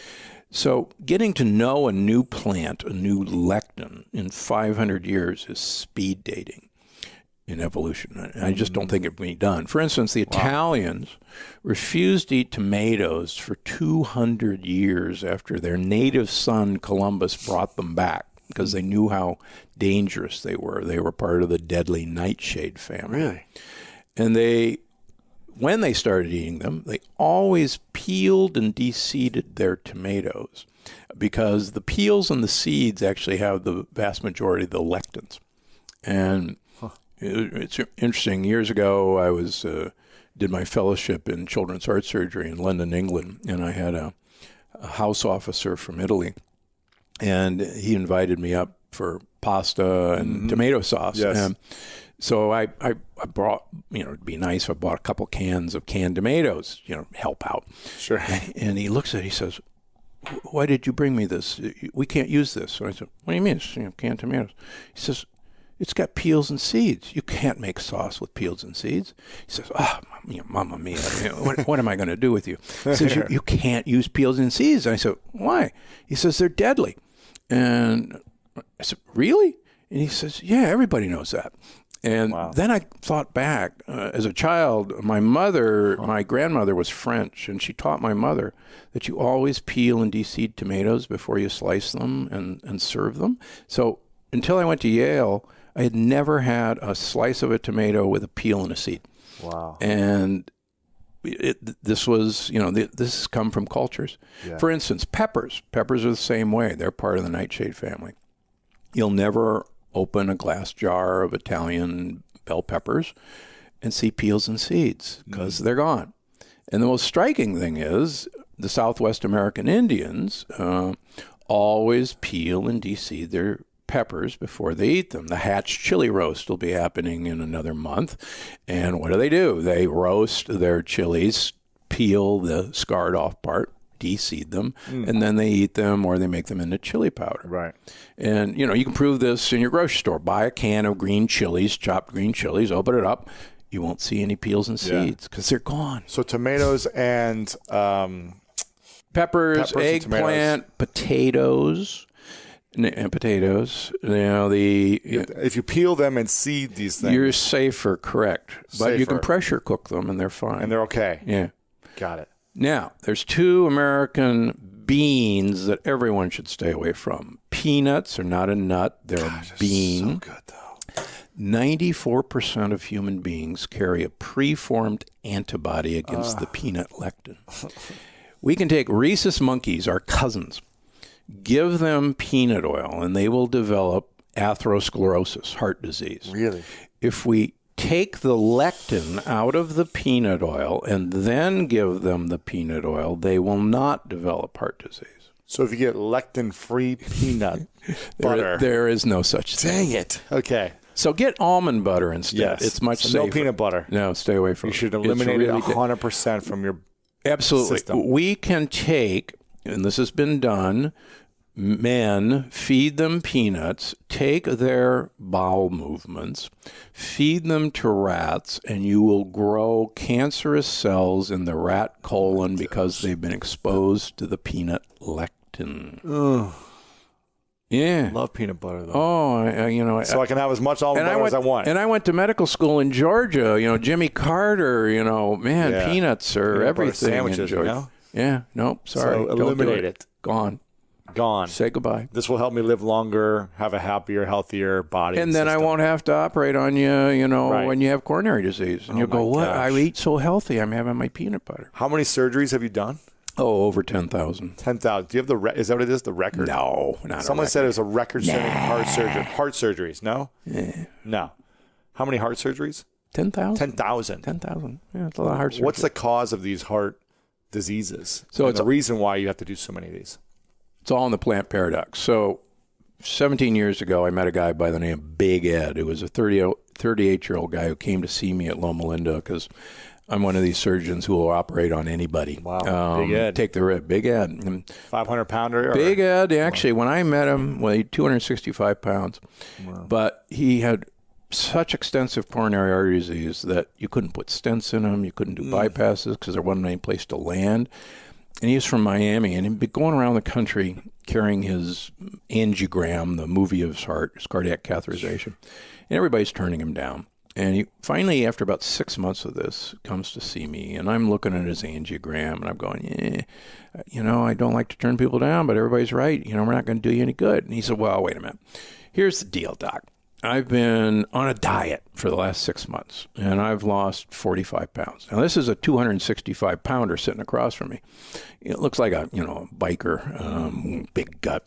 So getting to know a new plant, a new lectin, in five hundred years is speed dating in evolution. I just don't think it can be done. For instance, the wow. Italians refused to eat tomatoes for two hundred years after their native son Columbus brought them back because they knew how dangerous they were. They were part of the deadly nightshade family. Really? And they... When they started eating them, they always peeled and de-seeded their tomatoes because the peels and the seeds actually have the vast majority of the lectins. And huh. it, it's interesting. Years ago, I was uh, did my fellowship in children's heart surgery in London, England, and I had a, a house officer from Italy, and he invited me up for pasta and mm-hmm. tomato sauce. Yes. And So I, I, I brought, you know, it'd be nice if I bought a couple cans of canned tomatoes, you know, help out. Sure. And he looks at it, he says, why did you bring me this? We can't use this. So I said, what do you mean? It's, you know, canned tomatoes. He says, it's got peels and seeds. You can't make sauce with peels and seeds. He says, oh, you know, Mamma Mia, you know, what, what am I going to do with you? He says, you, you can't use peels and seeds. And I said, why? He says, they're deadly. And I said, really? And he says, yeah, everybody knows that. And wow. then I thought back, uh, as a child, my mother, my grandmother was French, and she taught my mother that you always peel and de-seed tomatoes before you slice them and, and serve them. So until I went to Yale, I had never had a slice of a tomato with a peel and a seed. Wow. And it, this was, you know, this has come from cultures. Yeah. For instance, peppers. Peppers are the same way. They're part of the nightshade family. You'll never open a glass jar of Italian bell peppers and see peels and seeds because mm. they're gone. And the most striking thing is the Southwest American Indians uh, always peel and de-seed their peppers before they eat them. The Hatch chili roast will be happening in another month. And what do they do? They roast their chilies, peel the scarred off part, de-seed them, mm. and then they eat them or they make them into chili powder. Right. And, you know, you can prove this in your grocery store. Buy a can of green chilies, chopped green chilies, open it up. You won't see any peels and seeds because yeah. they're gone. So tomatoes and... Um, peppers, peppers eggplant, potatoes, and, and potatoes. You know, the... If you peel them and seed these things... You're safer, correct. But safer. You can pressure cook them and they're fine. And they're okay. Yeah. Got it. Now, there's two American beans that everyone should stay away from. Peanuts are not a nut. They're God, a bean. So good, though. ninety-four percent of human beings carry a preformed antibody against uh. the peanut lectin. We can take rhesus monkeys, our cousins, give them peanut oil, and they will develop atherosclerosis, heart disease. Really? If we take the lectin out of the peanut oil and then give them the peanut oil, they will not develop heart disease. So if you get lectin-free peanut butter. There, there is no such thing. Dang it. Okay. So get almond butter instead. Yes. It's much so safer. No peanut butter. No, stay away from it. You should eliminate really it one hundred percent from your Absolutely. system. We can take and this has been done, men, feed them peanuts, take their bowel movements, feed them to rats, and you will grow cancerous cells in the rat colon because they've been exposed to the peanut lectin. Ugh. Yeah. Love peanut butter, though. Oh, I, you know. So I, I can have as much almond butter went, as I want. And I went to medical school in Georgia. You know, Jimmy Carter, you know, man, yeah. peanuts are peanut everything sandwiches, in Georgia. You know? Yeah, nope, sorry. So Don't eliminate do it. it. Gone. Gone. Say goodbye. This will help me live longer, have a happier, healthier body. And then system. I won't have to operate on you, you know, right. when you have coronary disease. And oh you'll go, what? Gosh. I eat so healthy. I'm having my peanut butter. How many surgeries have you done? Oh, over ten thousand. ten thousand. Do you have the, re- is that what it is, the record? No, not Someone a said it was a record-setting nah. heart surgery. Heart surgeries, no? Yeah. No. How many heart surgeries? ten thousand. ten thousand. ten thousand. Yeah, it's a lot of heart surgery. What's the cause of these heart diseases? So and it's the a- reason why you have to do so many of these. It's all in the plant paradox. So seventeen years ago, I met a guy by the name of Big Ed, who was a thirty-eight-year-old guy who came to see me at Loma Linda because I'm one of these surgeons who will operate on anybody. Wow, um, Big Ed. Take the rib. Big Ed. And five hundred pounder? Or? Big Ed, actually, when I met him, well, he two hundred sixty-five pounds. Wow. But he had such extensive coronary artery disease that you couldn't put stents in him. You couldn't do mm. bypasses because there wasn't any place to land. And he was from Miami, and he'd been going around the country carrying his angiogram, the movie of his heart, his cardiac catheterization. And everybody's turning him down. And he finally, after about six months of this, comes to see me. And I'm looking at his angiogram, and I'm going, yeah, you know, I don't like to turn people down, but everybody's right. You know, we're not going to do you any good. And he said, well, wait a minute. Here's the deal, Doc. I've been on a diet for the last six months, and I've lost forty-five pounds. Now, this is a two hundred sixty-five pounder sitting across from me. It looks like a, you know, a biker, um, big gut.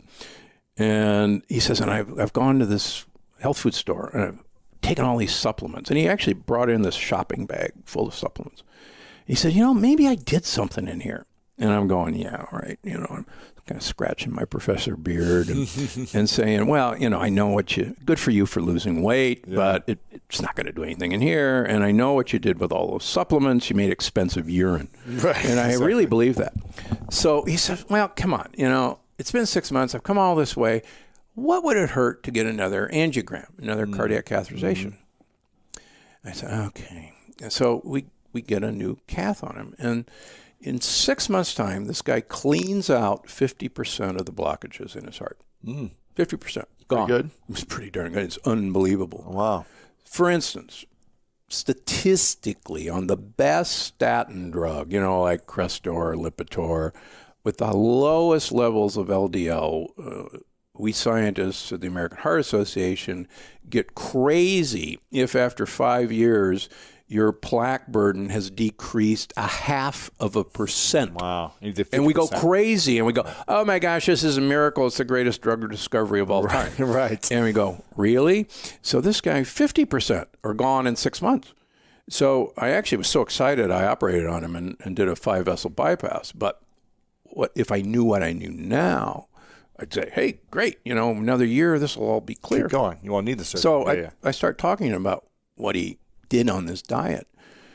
And he says, and I've, I've gone to this health food store, and I've taken all these supplements. And he actually brought in this shopping bag full of supplements. He said, you know, maybe I did something in here. And I'm going, yeah, right. You know, I'm kind of scratching my professor beard and, and saying, well, you know, I know what you, good for you for losing weight, yeah. but it, it's not going to do anything in here. And I know what you did with all those supplements. You made expensive urine. Right. And I exactly. really believe that. So he said, well, come on, you know, it's been six months. I've come all this way. What would it hurt to get another angiogram, another mm. cardiac catheterization? Mm. I said, okay. And so we, we get a new cath on him. And in six months' time, this guy cleans out fifty percent of the blockages in his heart. Mm. fifty percent. Gone. Pretty good. It's pretty darn good. It's unbelievable. Wow. For instance, statistically, on the best statin drug, you know, like Crestor, Lipitor, with the lowest levels of L D L, uh, we scientists at the American Heart Association get crazy if after five years your plaque burden has decreased a half of a percent. Wow. And we go crazy and we go, oh my gosh, this is a miracle. It's the greatest drug discovery of all time. Right. right. And we go, really? So this guy, fifty percent are gone in six months. So I actually was so excited I operated on him and, and did a five vessel bypass. But what if I knew what I knew now, I'd say, hey, great. You know, another year, this will all be clear. Keep going. You won't need the surgery. So yeah, I, yeah. I start talking about what he did on this diet.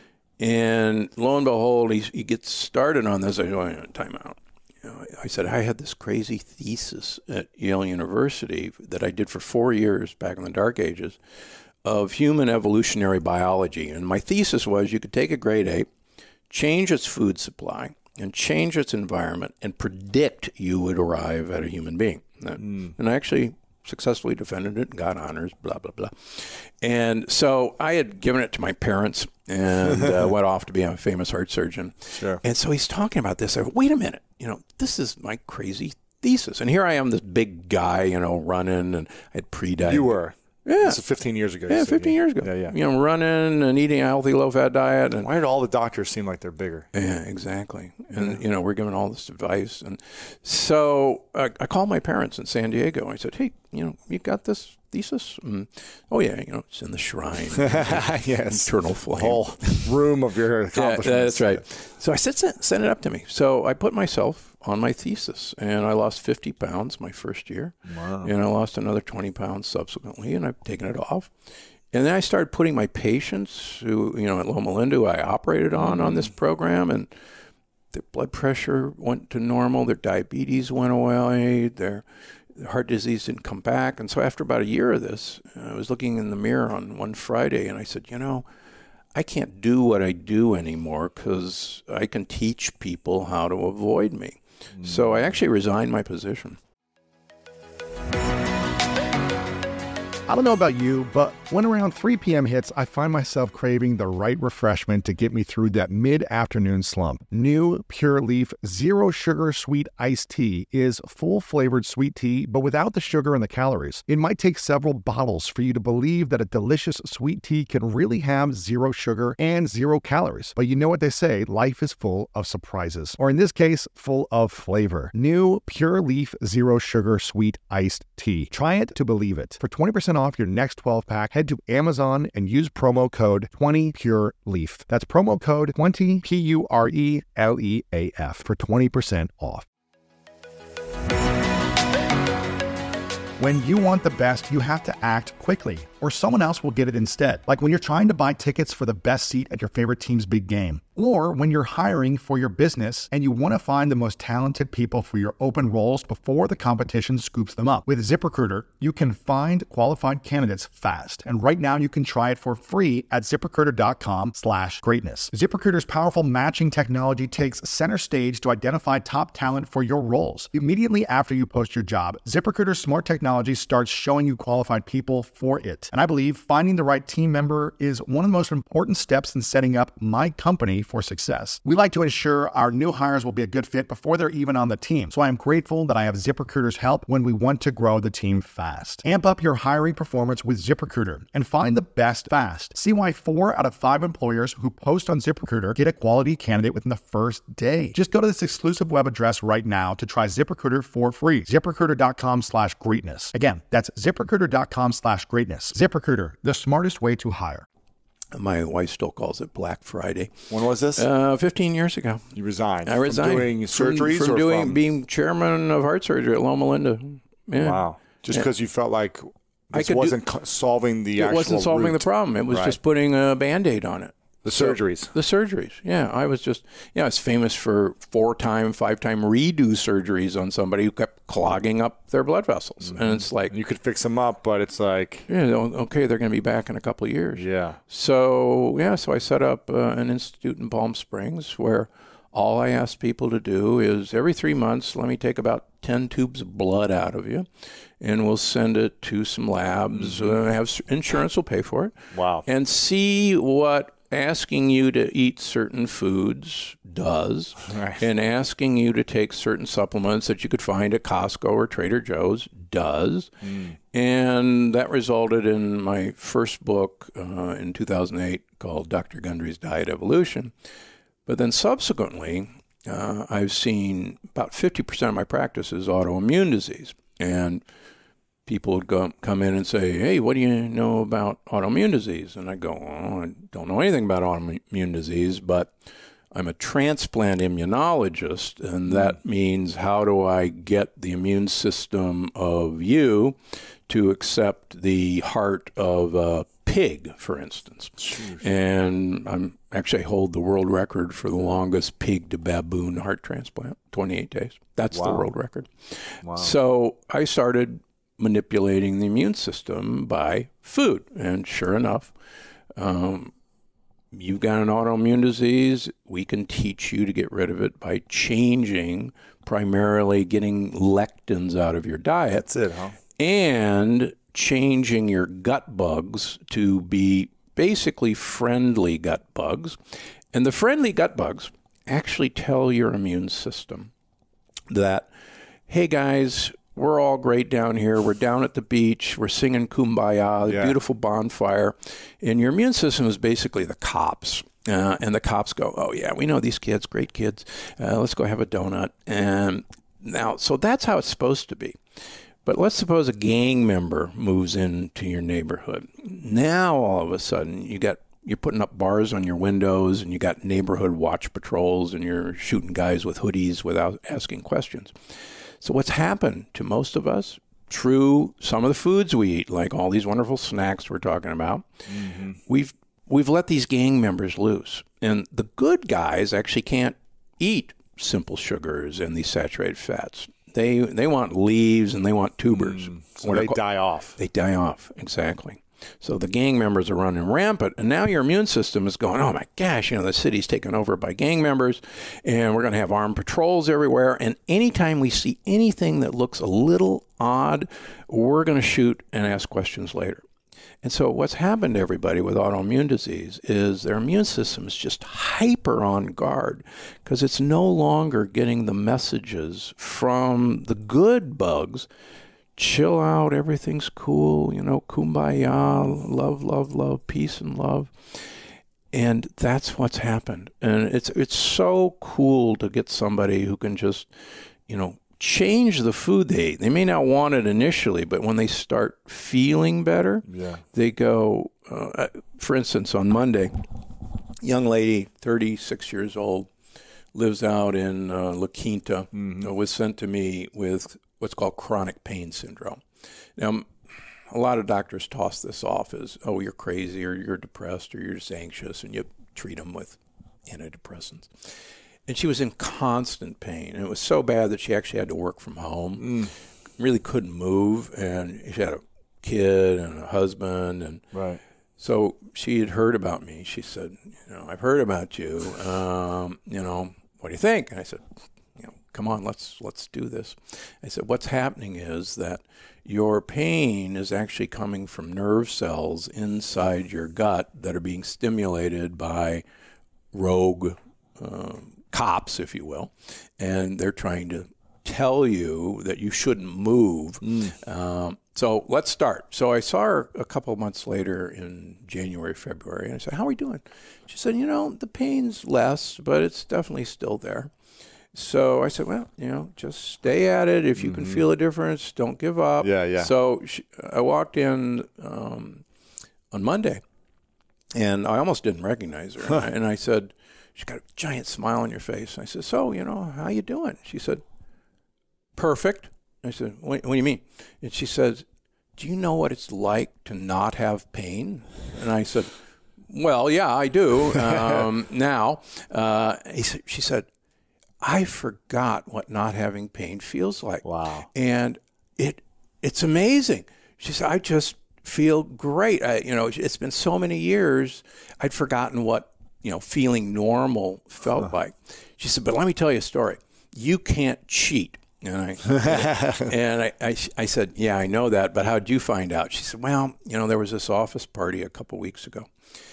And lo and behold, he, he gets started on this. I go, time out. You know, I said, I had this crazy thesis at Yale University that I did for four years back in the dark ages of human evolutionary biology. And my thesis was you could take a great ape, change its food supply, and change its environment and predict you would arrive at a human being. Mm. And I actually successfully defended it and got honors, blah, blah, blah. And so I had given it to my parents and uh, went off to be a famous heart surgeon. Sure. And so he's talking about this. I go, wait a minute, you know, this is my crazy thesis. And here I am, this big guy, you know, running, and I had pre-diabetes. You were. Yeah. This is fifteen years ago. Yeah, fifteen years ago. Yeah, yeah. You know, running and eating a healthy, low-fat diet. And why did all the doctors seem like they're bigger? Yeah, exactly. And, yeah. you know, we're given all this advice. And so uh, I called my parents in San Diego. I said, hey, you know, you got this thesis? And, oh, yeah, you know, it's in the shrine. Yes. Eternal flame. The whole room of your accomplishments. Yeah, that's right. So I said, send, send it up to me. So I put myself on my thesis, and I lost fifty pounds my first year. Wow. And I lost another twenty pounds subsequently, and I've taken it off. And then I started putting my patients who, you know, at Loma Linda, who I operated on, mm-hmm. on this program, and their blood pressure went to normal, their diabetes went away, their heart disease didn't come back. And so after about a year of this, I was looking in the mirror on one Friday, and I said, you know, I can't do what I do anymore because I can teach people how to avoid me. Mm. So I actually resigned my position. I don't know about you, but when around three p.m. hits, I find myself craving the right refreshment to get me through that mid-afternoon slump. New Pure Leaf Zero Sugar Sweet Iced Tea is full-flavored sweet tea, but without the sugar and the calories. It might take several bottles for you to believe that a delicious sweet tea can really have zero sugar and zero calories. But you know what they say, life is full of surprises. Or in this case, full of flavor. New Pure Leaf Zero Sugar Sweet Iced Tea. Try it to believe it. For twenty percent off your next twelve pack, head to Amazon and use promo code twenty pure leaf. That's promo code twenty P U R E L E A F for twenty percent off. When you want the best, you have to act quickly, or someone else will get it instead. Like when you're trying to buy tickets for the best seat at your favorite team's big game. Or when you're hiring for your business and you want to find the most talented people for your open roles before the competition scoops them up. With ZipRecruiter, you can find qualified candidates fast. And right now you can try it for free at ZipRecruiter.com slash greatness. ZipRecruiter's powerful matching technology takes center stage to identify top talent for your roles. Immediately after you post your job, ZipRecruiter's smart technology starts showing you qualified people for it. And I believe finding the right team member is one of the most important steps in setting up my company for success. We like to ensure our new hires will be a good fit before they're even on the team. So I am grateful that I have ZipRecruiter's help when we want to grow the team fast. Amp up your hiring performance with ZipRecruiter and find the best fast. See why four out of five employers who post on ZipRecruiter get a quality candidate within the first day. Just go to this exclusive web address right now to try ZipRecruiter for free. ZipRecruiter.com slash greatness. Again, that's ZipRecruiter.com slash greatness. ZipRecruiter, the smartest way to hire. My wife still calls it Black Friday. When was this? Uh, fifteen years ago. You resigned. I resigned. From doing surgeries from, from or doing, from being chairman of heart surgery at Loma Linda. Yeah. Wow. Just because yeah. you felt like this I wasn't do, solving the it actual It wasn't solving root. the problem. It was right. just putting a Band-Aid on it. The so, surgeries. The surgeries, yeah. I was just, yeah, I was famous for four-time, five-time redo surgeries on somebody who kept clogging up their blood vessels. Mm-hmm. And it's like... You could fix them up, but it's like... Yeah, okay, they're going to be back in a couple of years. Yeah. So, yeah, so I set up uh, an institute in Palm Springs where all I asked people to do is every three months, let me take about ten tubes of blood out of you, and we'll send it to some labs. Mm-hmm. Uh, have insurance will pay for it. Wow. And see what asking you to eat certain foods does, right. and asking you to take certain supplements that you could find at Costco or Trader Joe's does. Mm. And that resulted in my first book uh, in two thousand eight called Doctor Gundry's Diet Evolution. But then subsequently, uh, I've seen about fifty percent of my practice is autoimmune disease. And people would go, come in and say, hey, what do you know about autoimmune disease? And I go, oh, I don't know anything about autoimmune disease, but I'm a transplant immunologist, and that means how do I get the immune system of you to accept the heart of a pig, for instance. Jeez. And I'm actually I hold the world record for the longest pig to baboon heart transplant, twenty-eight days. That's wow. the world record. Wow. So I started manipulating the immune system by food. And sure enough, um, you've got an autoimmune disease. We can teach you to get rid of it by changing, primarily getting lectins out of your diet. That's it, huh? And changing your gut bugs to be basically friendly gut bugs. And the friendly gut bugs actually tell your immune system that, hey, guys, we're all great down here. We're down at the beach. We're singing Kumbaya, yeah. beautiful bonfire. And your immune system is basically the cops. Uh, and the cops go, oh, yeah, we know these kids, great kids. Uh, let's go have a donut. And now, so that's how it's supposed to be. But let's suppose a gang member moves into your neighborhood. Now, all of a sudden, you got you're putting up bars on your windows, and you got neighborhood watch patrols, and you're shooting guys with hoodies without asking questions. So what's happened to most of us, through some of the foods we eat, like all these wonderful snacks we're talking about, mm-hmm. we've we've let these gang members loose. And the good guys actually can't eat simple sugars and these saturated fats. They they want leaves and they want tubers. Mm, so they die off. They die off, exactly. So the gang members are running rampant, and now your immune system is going, oh my gosh, you know, the city's taken over by gang members, and we're going to have armed patrols everywhere. And anytime we see anything that looks a little odd, we're going to shoot and ask questions later. And so what's happened to everybody with autoimmune disease is their immune system is just hyper on guard because it's no longer getting the messages from the good bugs. Chill out, everything's cool, you know, kumbaya, love, love, love, peace and love. And that's what's happened. And it's it's so cool to get somebody who can just, you know, change the food they eat. They may not want it initially, but when they start feeling better, yeah. they go, uh, for instance, on Monday, young lady, thirty-six years old, lives out in uh, La Quinta, mm-hmm. uh, was sent to me with what's called chronic pain syndrome. Now, a lot of doctors toss this off as, oh, you're crazy or you're depressed or you're just anxious, and you treat them with antidepressants. And she was in constant pain, and it was so bad that she actually had to work from home, mm. really couldn't move, and she had a kid and a husband. And right. So she had heard about me. She said, you know, I've heard about you. Um, you know, what do you think? And I said, come on, let's let's do this. I said, what's happening is that your pain is actually coming from nerve cells inside your gut that are being stimulated by rogue uh, cops, if you will, and they're trying to tell you that you shouldn't move. Mm. Um, so let's start. So I saw her a couple of months later in January, February, and I said, how are we doing? She said, you know, the pain's less, but it's definitely still there. So I said, well, you know, just stay at it. If you mm-hmm. can feel a difference, don't give up. Yeah, yeah. So she, I walked in um, on Monday, and I almost didn't recognize her. and, I, and I said, she's got a giant smile on your face. I said, so, you know, how you doing? She said, perfect. I said, what, what do you mean? And she says, do you know what it's like to not have pain? And I said, well, yeah, I do. Um, now, uh, he said, she said, I forgot what not having pain feels like. Wow. And it it's amazing. She said, I just feel great. I, you know, it's been so many years, I'd forgotten what, you know, feeling normal felt huh. like. She said, but let me tell you a story. You can't cheat. And I and I, I, I said, yeah, I know that, but how'd you find out? She said, well, you know, there was this office party a couple weeks ago.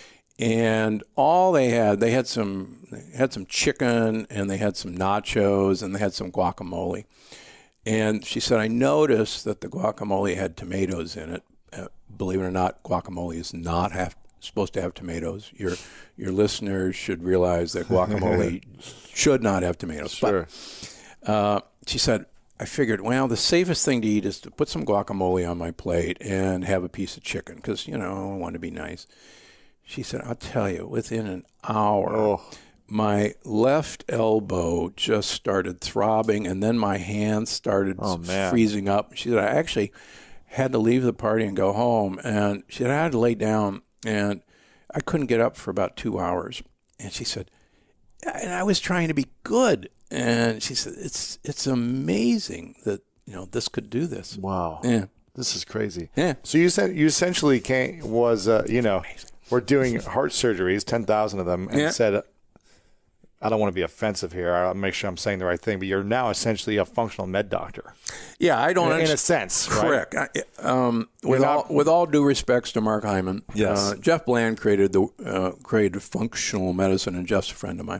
And all they had, they had some, they had some chicken, and they had some nachos, and they had some guacamole. And she said, I noticed that the guacamole had tomatoes in it. Uh, believe it or not, guacamole is not have, supposed to have tomatoes. Your your listeners should realize that guacamole should not have tomatoes. Sure. But, uh, she said, I figured, well, the safest thing to eat is to put some guacamole on my plate and have a piece of chicken because, you know, I want to be nice. She said, I'll tell you, within an hour, oh. my left elbow just started throbbing, and then my hands started oh, freezing up. She said, I actually had to leave the party and go home. And she said, I had to lay down, and I couldn't get up for about two hours. And she said, and I was trying to be good. And she said, it's it's amazing that, you know, this could do this. Wow. Yeah. This is crazy. Yeah. So you said you essentially came, was, uh, you know, amazing. We're doing heart surgeries, ten thousand of them, and yeah. said, I don't want to be offensive here. I'll make sure I'm saying the right thing, but you're now essentially a functional med doctor. Yeah, I don't in, understand. In a sense, correct. Right? I, um, with not, all with all due respects to Mark Hyman, yes. uh, Jeff Bland created the uh, created functional medicine, and Jeff's a friend of mine.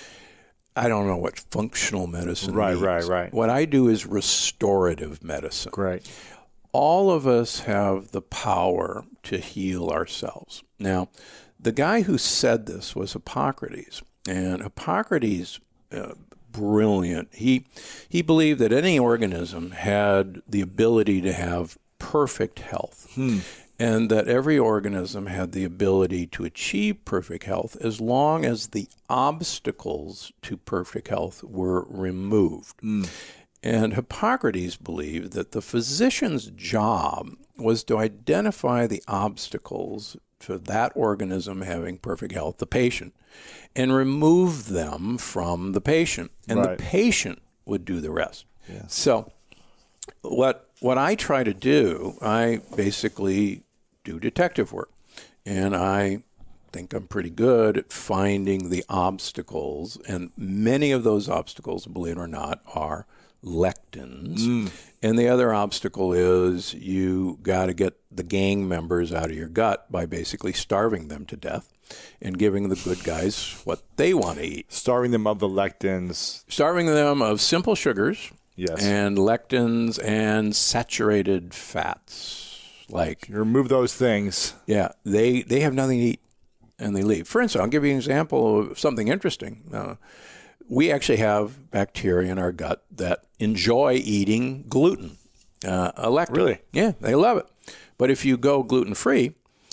I don't know what functional medicine right, means. Right, right, right. What I do is restorative medicine. Great. All of us have the power to heal ourselves. Now, the guy who said this was Hippocrates, and Hippocrates, uh, brilliant. He he believed that any organism had the ability to have perfect health, hmm. and that every organism had the ability to achieve perfect health as long as the obstacles to perfect health were removed. Hmm. And Hippocrates believed that the physician's job was to identify the obstacles to that organism having perfect health, the patient, and remove them from the patient. And right. the patient would do the rest. Yes. So what what I try to do, I basically do detective work. And I think I'm pretty good at finding the obstacles. And many of those obstacles, believe it or not, are lectins. Mm. And the other obstacle is you got to get the gang members out of your gut by basically starving them to death and giving the good guys what they want to eat. Starving them of the lectins. Starving them of simple sugars. Yes. And lectins and saturated fats. Like you remove those things. Yeah. They, they have nothing to eat and they leave. For instance, I'll give you an example of something interesting. Uh, we actually have bacteria in our gut that enjoy eating gluten. Uh, a lectin. Really? Yeah, they love it. But if you go gluten-free,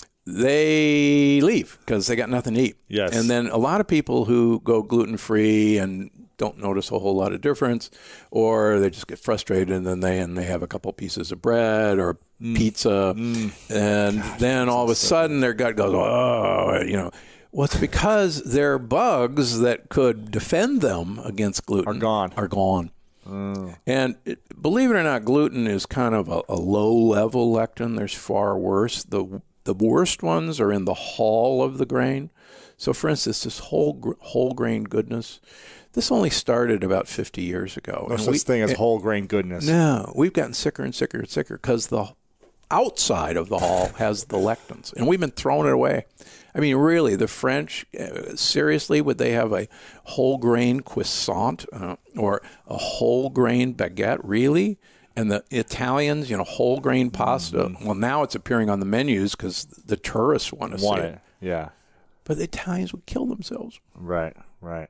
they leave because they got nothing to eat. Yes. And then a lot of people who go gluten-free and don't notice a whole lot of difference, or they just get frustrated and then they and they have a couple pieces of bread or mm. pizza, mm. and God, then all of a sudden their gut goes, oh, you know. Well, it's because their bugs that could defend them against gluten are gone. Are gone. Oh. And it, believe it or not, gluten is kind of a, a low-level lectin. There's far worse. The the worst ones are in the hull of the grain. So, for instance, this whole whole grain goodness, this only started about fifty years ago. No and such we, thing as it, whole grain goodness. No, we've gotten sicker and sicker and sicker because the outside of the hull has the lectins, and we've been throwing it away. I mean, really, the French, uh, seriously, would they have a whole grain croissant uh, or a whole grain baguette? Really? And the Italians, you know, whole grain pasta. Mm-hmm. Well, now it's appearing on the menus because the tourists want to want see it. it. Yeah. But the Italians would kill themselves. Right, right.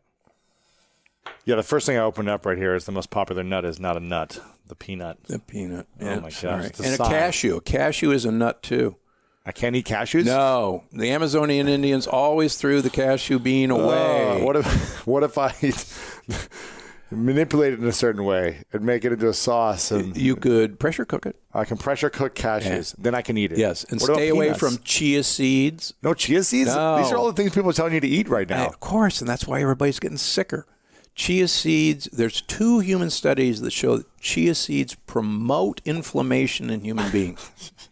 Yeah, the first thing I opened up right here is the most popular nut is not a nut, the peanut. The peanut. Oh, yeah, my gosh. sorry. It's a and sign. a cashew. A cashew is a nut, too. I can't eat cashews? No. The Amazonian Indians always threw the cashew bean away. Uh, what if what if I manipulate it in a certain way and make it into a sauce? And you could pressure cook it. I can pressure cook cashews. Yeah. Then I can eat it. Yes, and what stay away from chia seeds. No chia seeds? No. These are all the things people are telling you to eat right now. And of course, and that's why everybody's getting sicker. Chia seeds, there's two human studies that show that chia seeds promote inflammation in human beings.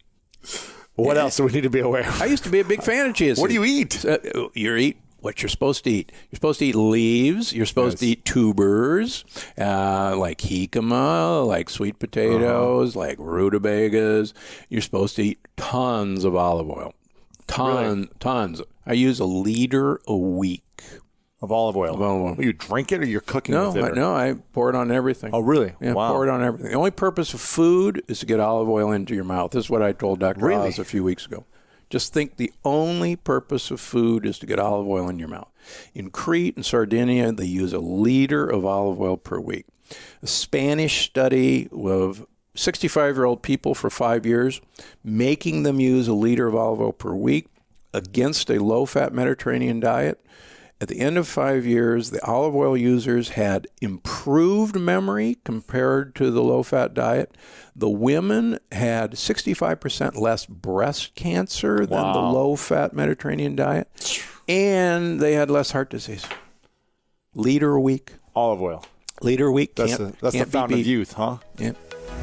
What else do we need to be aware of? I used to be a big fan of chia seeds. What do you eat? Uh, you eat what you're supposed to eat. You're supposed to eat leaves. You're supposed yes. to eat tubers, uh, like jicama, like sweet potatoes, uh-huh. like rutabagas. You're supposed to eat tons of olive oil. Ton, really? Tons. I use a liter a week. Of olive oil. Of olive oil. Well, you drink it or you're cooking no, with it? Or? No, I pour it on everything. Oh, really? Yeah, wow. pour it on everything. The only purpose of food is to get olive oil into your mouth. This is what I told Doctor Really? Oz a few weeks ago. Just think the only purpose of food is to get olive oil in your mouth. In Crete and Sardinia, they use a liter of olive oil per week. A Spanish study of sixty-five-year-old people for five years, making them use a liter of olive oil per week against a low-fat Mediterranean diet. At the end of five years, the olive oil users had improved memory compared to the low-fat diet. The women had sixty-five percent less breast cancer than wow. the low-fat Mediterranean diet, and they had less heart disease. Liter a week. Olive oil. Liter a week. That's, can't, the, that's can't the fountain of youth, huh? Yeah.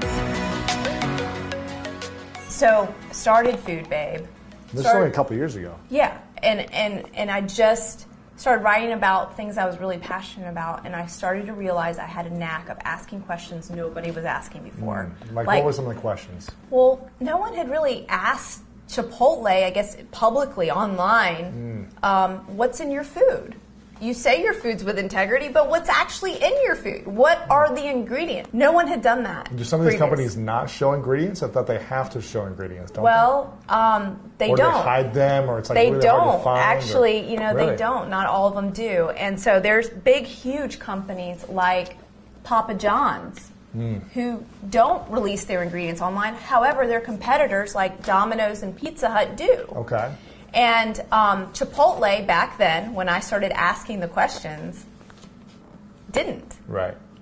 So, started Food Babe. This started, was only a couple years ago. Yeah, and, and, and I just started writing about things I was really passionate about, and I started to realize I had a knack of asking questions nobody was asking before. Mm. Like, like, what were some of the questions? Well, no one had really asked Chipotle, I guess, publicly, online, mm. um, what's in your food? You say your food's with integrity, but what's actually in your food? What are the ingredients? No one had done that. Do some of these previous. companies not show ingredients? I thought they have to show ingredients, don't well, they? Well, um, they or don't. Or they hide them, or it's like they really don't. hard to find? Actually, or, you know, really? they don't. Not all of them do. And so there's big, huge companies like Papa John's mm. who don't release their ingredients online. However, their competitors like Domino's and Pizza Hut do. Okay. And um, Chipotle, back then, when I started asking the questions, didn't. Right.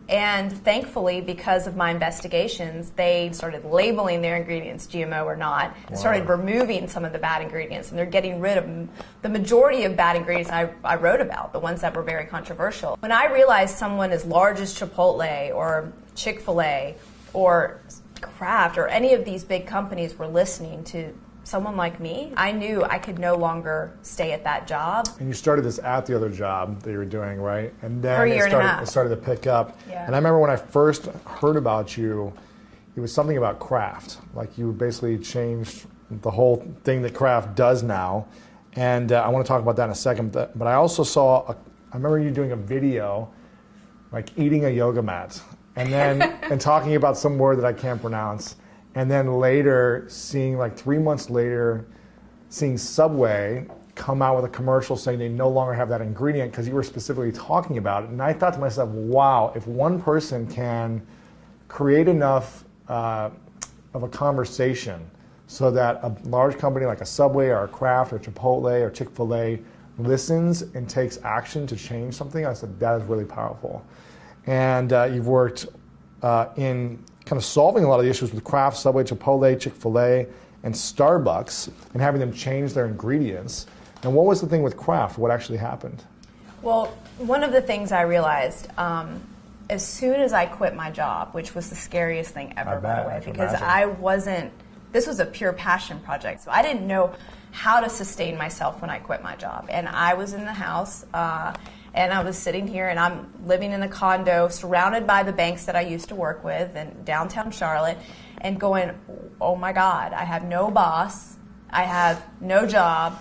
And thankfully, because of my investigations, they started labeling their ingredients G M O or not, and wow. started removing some of the bad ingredients. And they're getting rid of the majority of bad ingredients I, I wrote about, the ones that were very controversial. When I realized someone as large as Chipotle or Chick-fil-A or Kraft or any of these big companies were listening to someone like me, I knew I could no longer stay at that job. And you started this at the other job that you were doing, right? And then For a year it, started, and a half. it started to pick up. Yeah. And I remember when I first heard about you, it was something about Kraft. Like you basically changed the whole thing that Kraft does now. And uh, I want to talk about that in a second. But, but I also saw, a, I remember you doing a video, like eating a yoga mat. And then and talking about some word that I can't pronounce. And then later, seeing like three months later, seeing Subway come out with a commercial saying they no longer have that ingredient because you were specifically talking about it. And I thought to myself, wow, if one person can create enough uh, of a conversation so that a large company like a Subway or a Kraft or Chipotle or Chick-fil-A listens and takes action to change something, I said, that is really powerful. And uh, you've worked uh, in kind of solving a lot of the issues with Kraft, Subway, Chipotle, Chick-fil-A, and Starbucks, and having them change their ingredients. And what was the thing with Kraft? What actually happened? Well, one of the things I realized um, as soon as I quit my job, which was the scariest thing ever, by the way, because I wasn't, this was a pure passion project. So I didn't know how to sustain myself when I quit my job. And I was in the house, uh, and I was sitting here, and I'm living in a condo surrounded by the banks that I used to work with in downtown Charlotte, and going, oh my God, I have no boss, I have no job,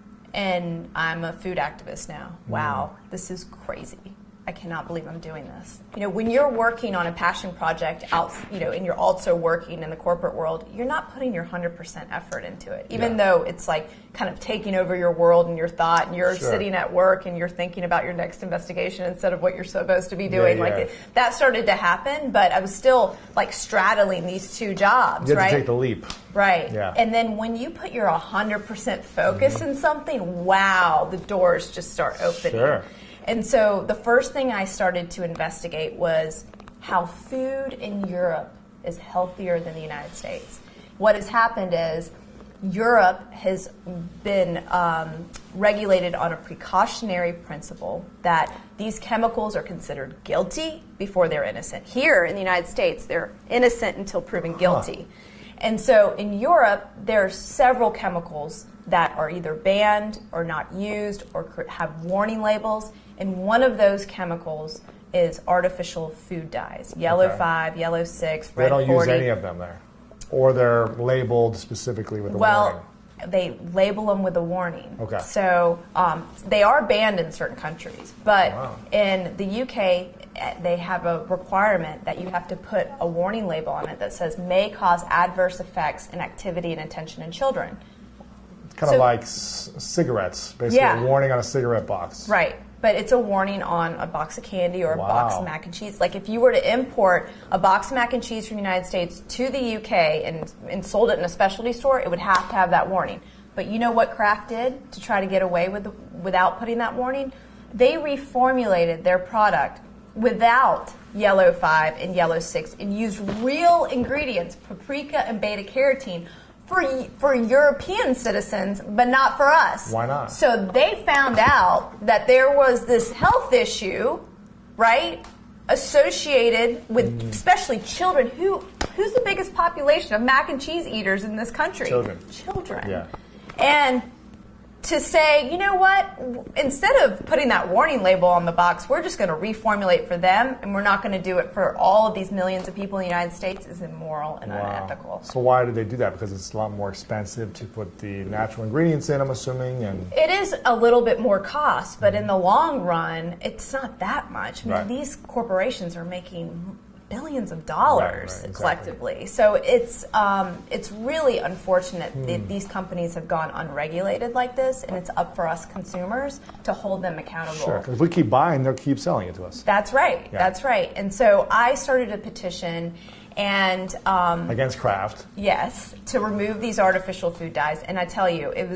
and I'm a food activist now. Wow, mm. This is crazy. I cannot believe I'm doing this. You know, when you're working on a passion project out, you know, and you're also working in the corporate world, you're not putting your one hundred percent effort into it. Even yeah. though it's like kind of taking over your world and your thought, and you're sure. sitting at work and you're thinking about your next investigation instead of what you're supposed to be doing. Yeah, yeah. Like it, that started to happen, but I was still like straddling these two jobs, you had right? to take the leap. Right. Yeah. And then when you put your one hundred percent focus mm-hmm. in something, wow, the doors just start opening. Sure. And so the first thing I started to investigate was how food in Europe is healthier than the United States. What has happened is Europe has been um, regulated on a precautionary principle that these chemicals are considered guilty before they're innocent. Here in the United States, they're innocent until proven guilty. Huh. And so in Europe, there are several chemicals that are either banned or not used or have warning labels. And one of those chemicals is artificial food dyes. Yellow okay. five, yellow six, red forty. They don't use any of them there? Or they're labeled specifically with a well, warning? Well, they label them with a warning. Okay. So um, they are banned in certain countries. But wow. in the U K, they have a requirement that you have to put a warning label on it that says may cause adverse effects in activity and attention in children. Kind so, of like c- cigarettes, basically yeah. a warning on a cigarette box. Right. But it's a warning on a box of candy or a wow. box of mac and cheese. Like if you were to import a box of mac and cheese from the United States to the U K and, and sold it in a specialty store, it would have to have that warning. But you know what Kraft did to try to get away with the, without putting that warning? They reformulated their product without yellow five and yellow six and used real ingredients, paprika and beta carotene, for for European citizens, but not for us. Why not? So they found out that there was this health issue, right, associated with mm. especially children. Who who's the biggest population of mac and cheese eaters in this country? Children. Children. Yeah. And to say, you know what, instead of putting that warning label on the box, we're just going to reformulate for them, and we're not going to do it for all of these millions of people in the United States is immoral and wow. unethical. So why did they do that? Because it's a lot more expensive to put the natural ingredients in, I'm assuming? And it is a little bit more cost, but in the long run, it's not that much. I mean, right. these corporations are making billions of dollars right, right, exactly. collectively. So it's um, it's really unfortunate hmm. that these companies have gone unregulated like this, and it's up for us consumers to hold them accountable. Sure, because if we keep buying, they'll keep selling it to us. That's right. Yeah. That's right. And so I started a petition and um, against Kraft. Yes, to remove these artificial food dyes. And I tell you, it was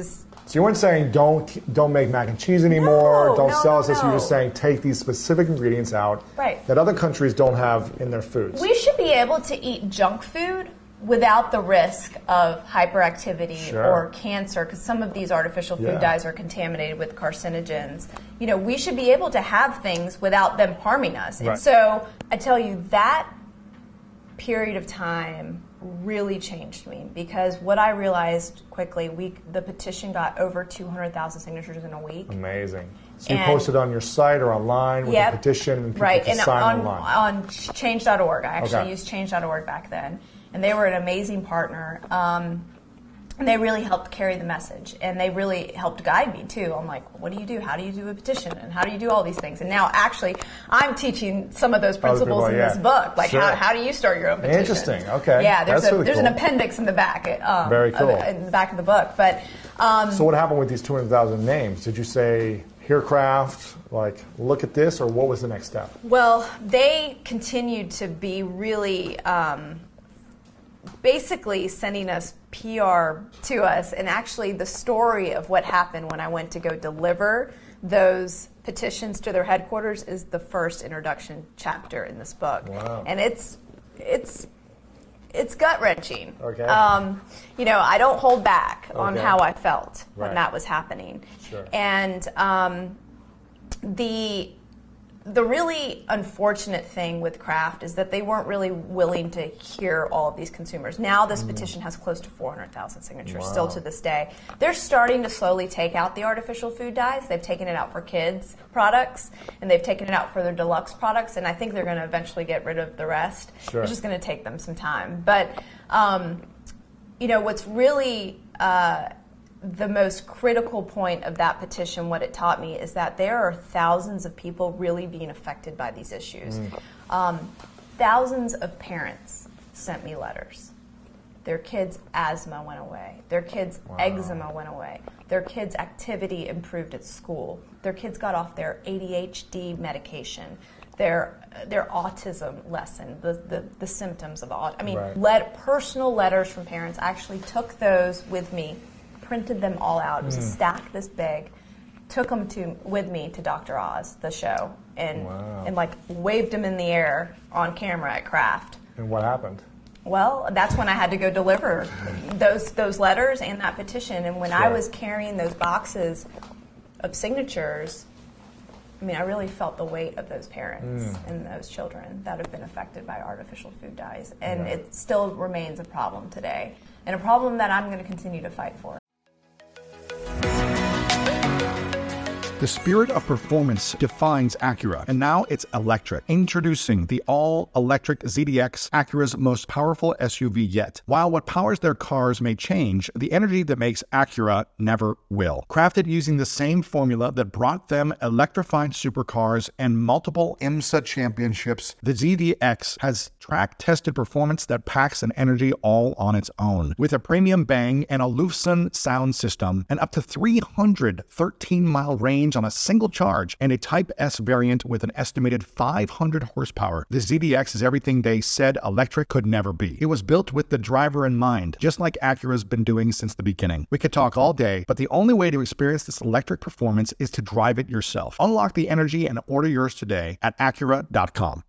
So you weren't saying don't don't make mac and cheese anymore, no, don't no, sell no, us this. no. You were saying take these specific ingredients out right. that other countries don't have in their foods. We should be able to eat junk food without the risk of hyperactivity sure. or cancer, because some of these artificial food yeah. dyes are contaminated with carcinogens. You know, we should be able to have things without them harming us. Right. And so I tell you, that period of time really changed me, because what I realized quickly, we the petition got over two hundred thousand signatures in a week. Amazing. So you And- posted on your site or online with Yep. a petition and people right. could and sign on, online. on change dot org. I actually Okay. used change dot org back then. And they were an amazing partner. Um, and they really helped carry the message. And they really helped guide me, too. I'm like, what do you do? How do you do a petition? And how do you do all these things? And now, actually, I'm teaching some of those principles people, in yeah. this book. Like, Sure. how, how do you start your own petition? Interesting. Okay. Yeah, there's, That's a, really there's cool. an appendix in the back. Um, Very cool. Of, in the back of the book. But um, So what happened with these two hundred thousand names? Did you say, here, Kraft, like, look at this, or what was the next step? Well, they continued to be really um, basically sending us P R to us. And actually, the story of what happened when I went to go deliver those petitions to their headquarters is the first introduction chapter in this book. Wow. And it's it's it's gut wrenching. Okay. Um, you know, I don't hold back on Okay. how I felt Right. when that was happening. Sure. And um, the the really unfortunate thing with Kraft is that they weren't really willing to hear all of these consumers. Now this petition has close to four hundred thousand signatures Wow. still to this day. They're starting to slowly take out the artificial food dyes. They've taken it out for kids' products, and they've taken it out for their deluxe products, and I think they're going to eventually get rid of the rest. Sure. It's just going to take them some time. But, um, you know, what's really... Uh, the most critical point of that petition, what it taught me, is that there are thousands of people really being affected by these issues. Mm. Um, thousands of parents sent me letters. Their kids' asthma went away. Their kids' wow. eczema went away. Their kids' activity improved at school. Their kids got off their A D H D medication. Their their autism lessened, the, the, the symptoms of autism. I mean, right. let, personal letters from parents. I actually took those with me, printed them all out. It was mm. a stack this big. Took them to with me to Doctor Oz, the show, and wow. and like waved them in the air on camera at Kraft. And what happened? Well, that's when I had to go deliver those those letters and that petition. And when sure. I was carrying those boxes of signatures, I mean, I really felt the weight of those parents mm. and those children that have been affected by artificial food dyes. And yeah. it still remains a problem today, and a problem that I'm going to continue to fight for. The spirit of performance defines Acura, and now it's electric. Introducing the all-electric Z D X, Acura's most powerful S U V yet. While what powers their cars may change, the energy that makes Acura never will. Crafted using the same formula that brought them electrified supercars and multiple IMSA championships, the Z D X has track-tested performance that packs an energy all on its own. With a premium bang and a Lufsen sound system, and up to three hundred thirteen mile range on a single charge, and a Type S variant with an estimated five hundred horsepower, the Z D X is everything they said electric could never be. It was built with the driver in mind, just like Acura's been doing since the beginning. We could talk all day, but the only way to experience this electric performance is to drive it yourself. Unlock the energy and order yours today at Acura dot com.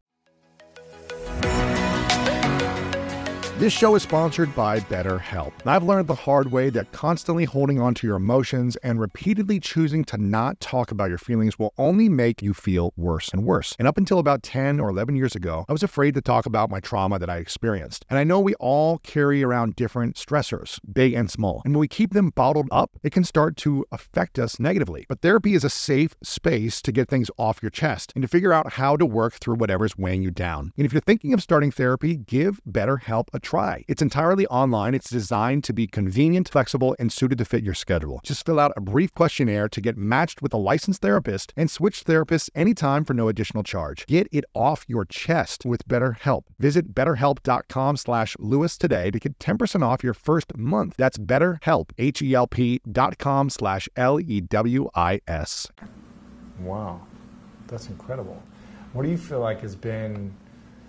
This show is sponsored by BetterHelp. I've learned the hard way that constantly holding on to your emotions and repeatedly choosing to not talk about your feelings will only make you feel worse and worse. And up until about ten or eleven years ago, I was afraid to talk about my trauma that I experienced. And I know we all carry around different stressors, big and small. And when we keep them bottled up, it can start to affect us negatively. But therapy is a safe space to get things off your chest and to figure out how to work through whatever's weighing you down. And if you're thinking of starting therapy, give BetterHelp a try. It's entirely online. It's designed to be convenient, flexible, and suited to fit your schedule. Just fill out a brief questionnaire to get matched with a licensed therapist and switch therapists anytime for no additional charge. Get it off your chest with BetterHelp. Visit betterhelp.com slash Lewis today to get ten percent off your first month. That's BetterHelp, H-E-L-P dot com slash L E W I S. Wow. That's incredible. What do you feel like has been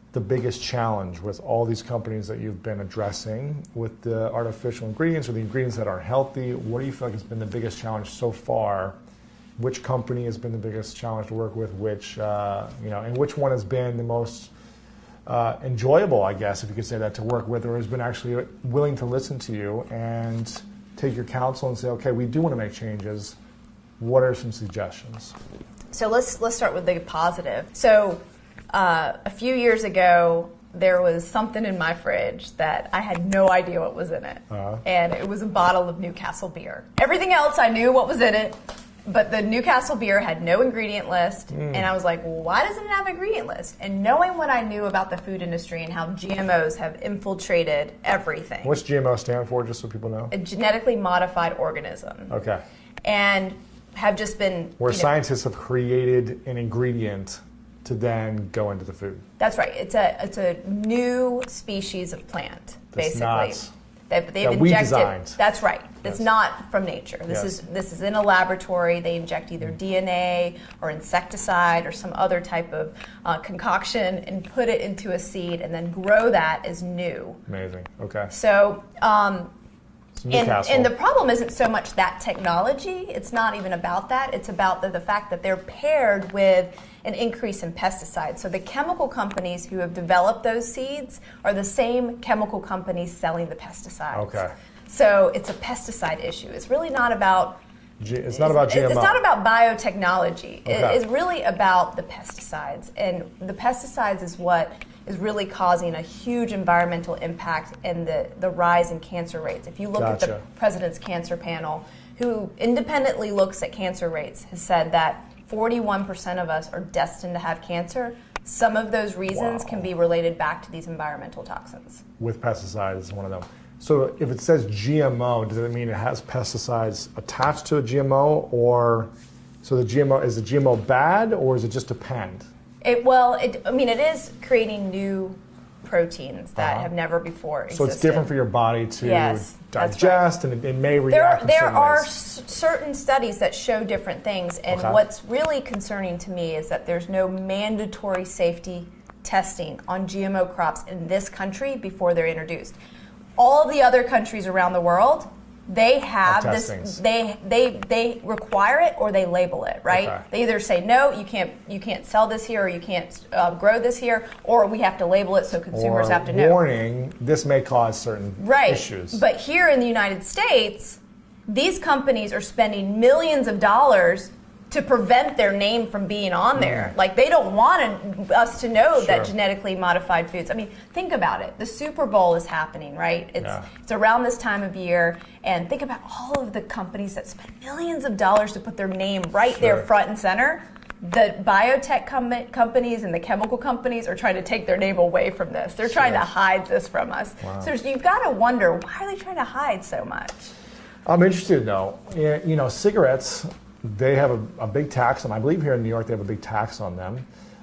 the biggest challenge with all these companies that you've been addressing with the artificial ingredients or the ingredients that are healthy? What do you feel like has been the biggest challenge so far? Which company has been the biggest challenge to work with? Which, uh, you know, and which one has been the most uh, enjoyable, I guess, if you could say that, to work with, or has been actually willing to listen to you and take your counsel and say, okay, we do want to make changes. What are some suggestions? So let's let's start with the positive. So uh, a few years ago, there was something in my fridge that I had no idea what was in it. Uh-huh. And it was a bottle of Newcastle beer. Everything else, I knew what was in it, but the Newcastle beer had no ingredient list. Mm. And I was like, well, why doesn't it have an ingredient list? And knowing what I knew about the food industry and how G M Os have infiltrated everything. What's G M O stand for, just so people know? A genetically modified organism. Okay. And have just been... Where you know, scientists have created an ingredient to then go into the food. That's right. It's a it's a new species of plant, That's basically. Not, they've they've that injected. we designed. That's right. It's Yes. not from nature. This Yes. is this is in a laboratory. They inject either D N A or insecticide or some other type of uh, concoction and put it into a seed and then grow that as new. Amazing. Okay. So. Um, And, Newcastle. and the problem isn't so much that technology. It's not even about that. It's about the, the fact that they're paired with an increase in pesticides. So the chemical companies who have developed those seeds are the same chemical companies selling the pesticides. Okay. So it's a pesticide issue. It's really not about... G- it's not about G M O. It's not about biotechnology. Okay. It's really about the pesticides. And the pesticides is what is really causing a huge environmental impact and the, the rise in cancer rates. If you look Gotcha. at the President's Cancer Panel, who independently looks at cancer rates, has said that forty-one percent of us are destined to have cancer. Some of those reasons Wow. can be related back to these environmental toxins. With pesticides is one of them. So if it says G M O, does it mean it has pesticides attached to a G M O, or so the G M O is the G M O bad, or is it just depend? It, well, it, I mean, it is creating new proteins that Uh-huh. have never before existed. So it's different for your body to Yes, that's digest, and it, it may There, react. in there certain are ways. s- certain studies that show different things, and Okay. what's really concerning to me is that there's no mandatory safety testing on G M O crops in this country before they're introduced. All the other countries around the world, they have Have this. testings. They they they require it or they label it, right? Okay. They either say no, you can't you can't sell this here, or you can't uh, grow this here, or we have to label it so consumers or have to know. warning, this may cause certain Right. issues. But here in the United States, these companies are spending millions of dollars to prevent their name from being on there. Like, they don't want us to know Sure. that genetically modified foods. I mean, think about it. The Super Bowl is happening, right? It's Yeah. it's around this time of year, and think about all of the companies that spend millions of dollars to put their name right there Sure. front and center. The biotech com- companies and the chemical companies are trying to take their name away from this. They're trying to hide this from us. Wow. So you've got to wonder, why are they trying to hide so much? I'm interested though. Yeah, You know, cigarettes, they have a, a big tax on. I believe here in New York they have a big tax on them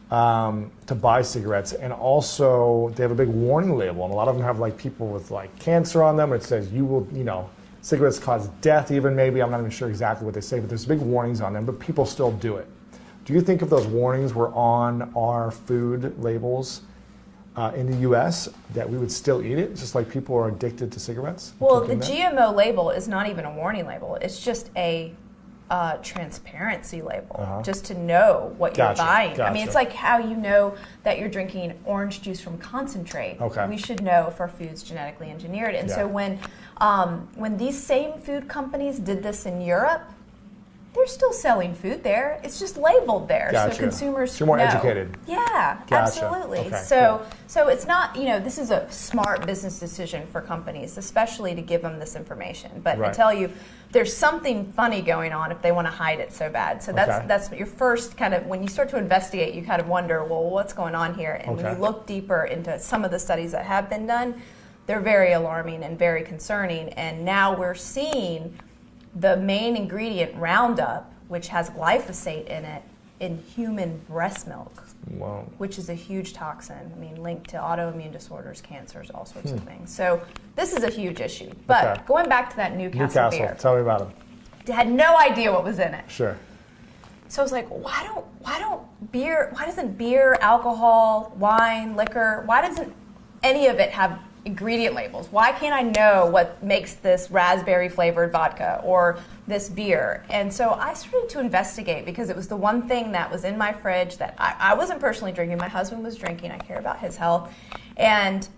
um, to buy cigarettes, and also they have a big warning label, and a lot of them have like people with like cancer on them. It says you will, you know, cigarettes cause death. Even maybe I'm not even sure exactly what they say, but there's big warnings on them. But people still do it. Do you think if those warnings were on our food labels uh, in the U S that we would still eat it, just like people are addicted to cigarettes? Well, Keep the doing that? G M O label is not even a warning label. It's just a uh, transparency label, Uh-huh. just to know what Gotcha, you're buying. I gotcha. mean, it's like how you know that you're drinking orange juice from concentrate. Okay. We should know if our food's genetically engineered. And Yeah. so when um, when these same food companies did this in Europe, they're still selling food there. It's just labeled there, Gotcha. so consumers So you're more know. educated. Yeah, Gotcha. absolutely. Okay, so, cool. so it's not, you know, this is a smart business decision for companies, especially to give them this information. But I Right. tell you, there's something funny going on if they want to hide it so bad. So that's Okay. that's your first kind of, when you start to investigate, you kind of wonder, well, what's going on here? And when Okay. you look deeper into some of the studies that have been done, they're very alarming and very concerning. And now we're seeing the main ingredient, Roundup, which has glyphosate in it, in human breast milk, Wow. which is a huge toxin. I mean, linked to autoimmune disorders, cancers, all sorts Hmm. of things. So this is a huge issue. But Okay. going back to that Newcastle, Newcastle, beer, tell me about them. I had no idea what was in it. Sure. So I was like, why don't why don't beer, why doesn't beer, alcohol, wine, liquor, why doesn't any of it have ingredient labels? Why can't I know what makes this raspberry flavored vodka or this beer? And so I started to investigate because it was the one thing that was in my fridge that I, I wasn't personally drinking. My husband was drinking. I care about his health. And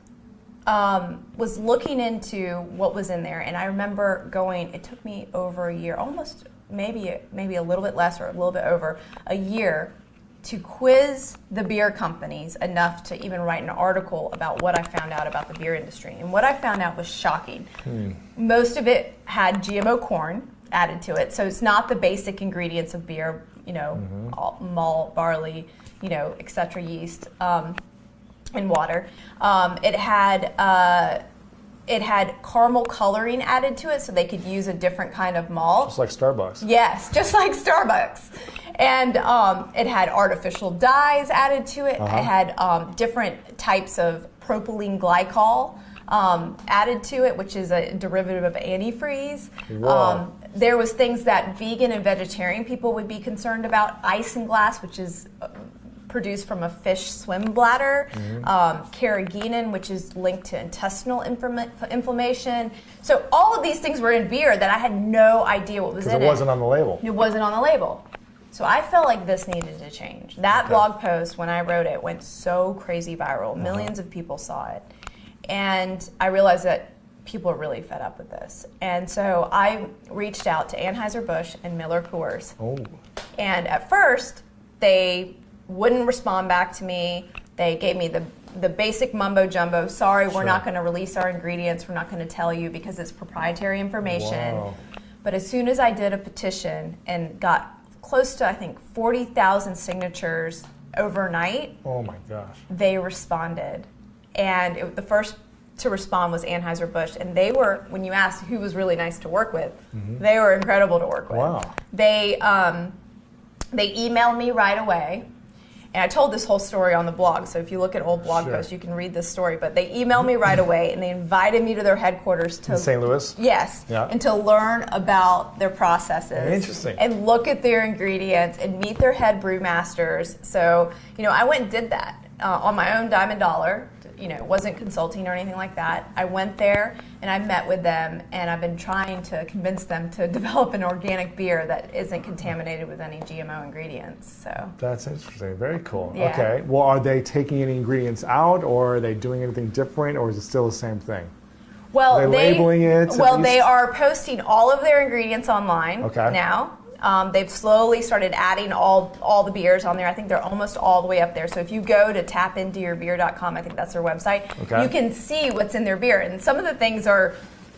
um, was looking into what was in there. And I remember going, it took me over a year, almost maybe, maybe a little bit less or a little bit over a year to quiz the beer companies enough to even write an article about what I found out about the beer industry. And what I found out was shocking. Hmm. Most of it had G M O corn added to it, so it's not the basic ingredients of beer, you know, mm-hmm. all, malt, barley, you know, et cetera, yeast, um, and water. Um, it had uh, it had caramel coloring added to it, so they could use a different kind of malt. Just like Starbucks. Yes, just like Starbucks. And um, it had artificial dyes added to it. Uh-huh. It had um, different types of propylene glycol um, added to it, which is a derivative of antifreeze. Um, there was things that vegan and vegetarian people would be concerned about. Isinglass, which is uh, produced from a fish swim bladder. Mm-hmm. Um, carrageenan, which is linked to intestinal infl- inflammation. So all of these things were in beer that I had no idea what was in it. Because it wasn't on the label. It wasn't on the label. So I felt like this needed to change. That okay. blog post, when I wrote it, went so crazy viral. Uh-huh. Millions of people saw it. And I realized that people are really fed up with this. And so I reached out to Anheuser-Busch and Miller Coors. Oh. And at first, they wouldn't respond back to me. They gave me the the basic mumbo jumbo. Sorry, we're sure. not going to release our ingredients. We're not going to tell you because it's proprietary information. Wow. But as soon as I did a petition and got close to, I think, forty thousand signatures overnight. Oh my gosh. They responded. And it, the first to respond was Anheuser-Busch. And they were, when you asked who was really nice to work with, mm-hmm. they were incredible to work with. Wow. They, um, they emailed me right away. And I told this whole story on the blog, so if you look at old blog sure. posts, you can read this story. But they emailed me right away, and they invited me to their headquarters to in Saint Louis. Yes, yeah. and to learn about their processes. Interesting. And look at their ingredients and meet their head brewmasters. So you know, I went and did that uh, on my own dime and dollar. You know, wasn't consulting or anything like that. I went there and I met with them, and I've been trying to convince them to develop an organic beer that isn't contaminated with any G M O ingredients. So that's interesting. Very cool. Yeah. Okay. Well, are they taking any ingredients out, or are they doing anything different, or is it still the same thing? Well, are they, they labeling it. Well, they are posting all of their ingredients online okay. now. Um, they've slowly started adding all all the beers on there. I think they're almost all the way up there. So if you go to tap into your beer dot com, I think that's their website, okay. you can see what's in their beer. And some of the things are,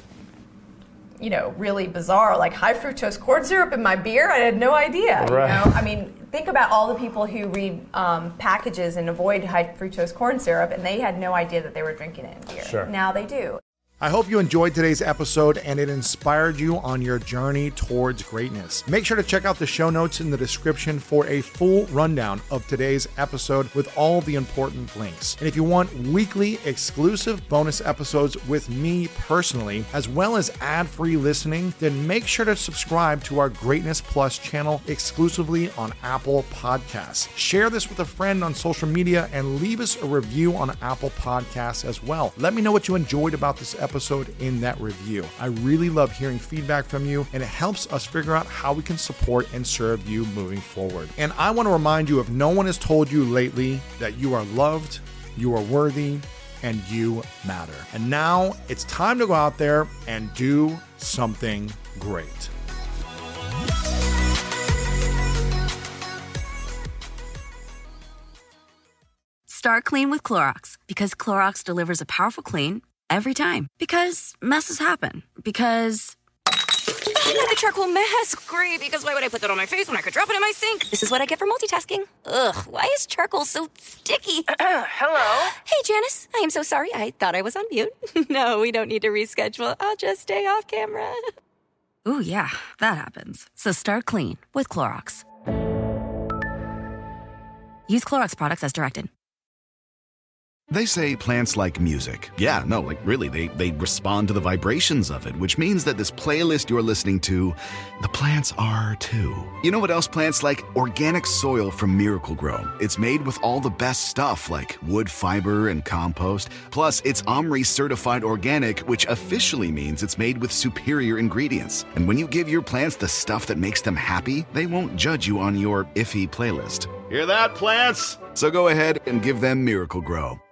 you know, really bizarre, like high fructose corn syrup in my beer. I had no idea. Right. You know, I mean, think about all the people who read um, packages and avoid high fructose corn syrup, and they had no idea that they were drinking it in beer. Sure. Now they do. I hope you enjoyed today's episode and it inspired you on your journey towards greatness. Make sure to check out the show notes in the description for a full rundown of today's episode with all the important links. And if you want weekly exclusive bonus episodes with me personally, as well as ad-free listening, then make sure to subscribe to our Greatness Plus channel exclusively on Apple Podcasts. Share this with a friend on social media and leave us a review on Apple Podcasts as well. Let me know what you enjoyed about this episode. episode in that review. I really love hearing feedback from you, and it helps us figure out how we can support and serve you moving forward. And I want to remind you, if no one has told you lately, that you are loved, you are worthy, and you matter. And now it's time to go out there and do something great. Start clean with Clorox, because Clorox delivers a powerful clean every time. Because messes happen. Because I got the charcoal mask. Great, because why would I put that on my face when I could drop it in my sink? This is what I get for multitasking. Ugh, why is charcoal so sticky? Hello? Hey, Janice. I am so sorry. I thought I was on mute. No, we don't need to reschedule. I'll just stay off camera. Ooh, yeah, that happens. So start clean with Clorox. Use Clorox products as directed. They say plants like music. Yeah, no, like really, they, they respond to the vibrations of it, which means that this playlist you're listening to, the plants are too. You know what else plants like? Organic soil from Miracle-Gro. It's made with all the best stuff like wood fiber and compost. Plus, it's OMRI certified organic, which officially means it's made with superior ingredients. And when you give your plants the stuff that makes them happy, they won't judge you on your iffy playlist. Hear that, plants? So go ahead and give them Miracle-Gro.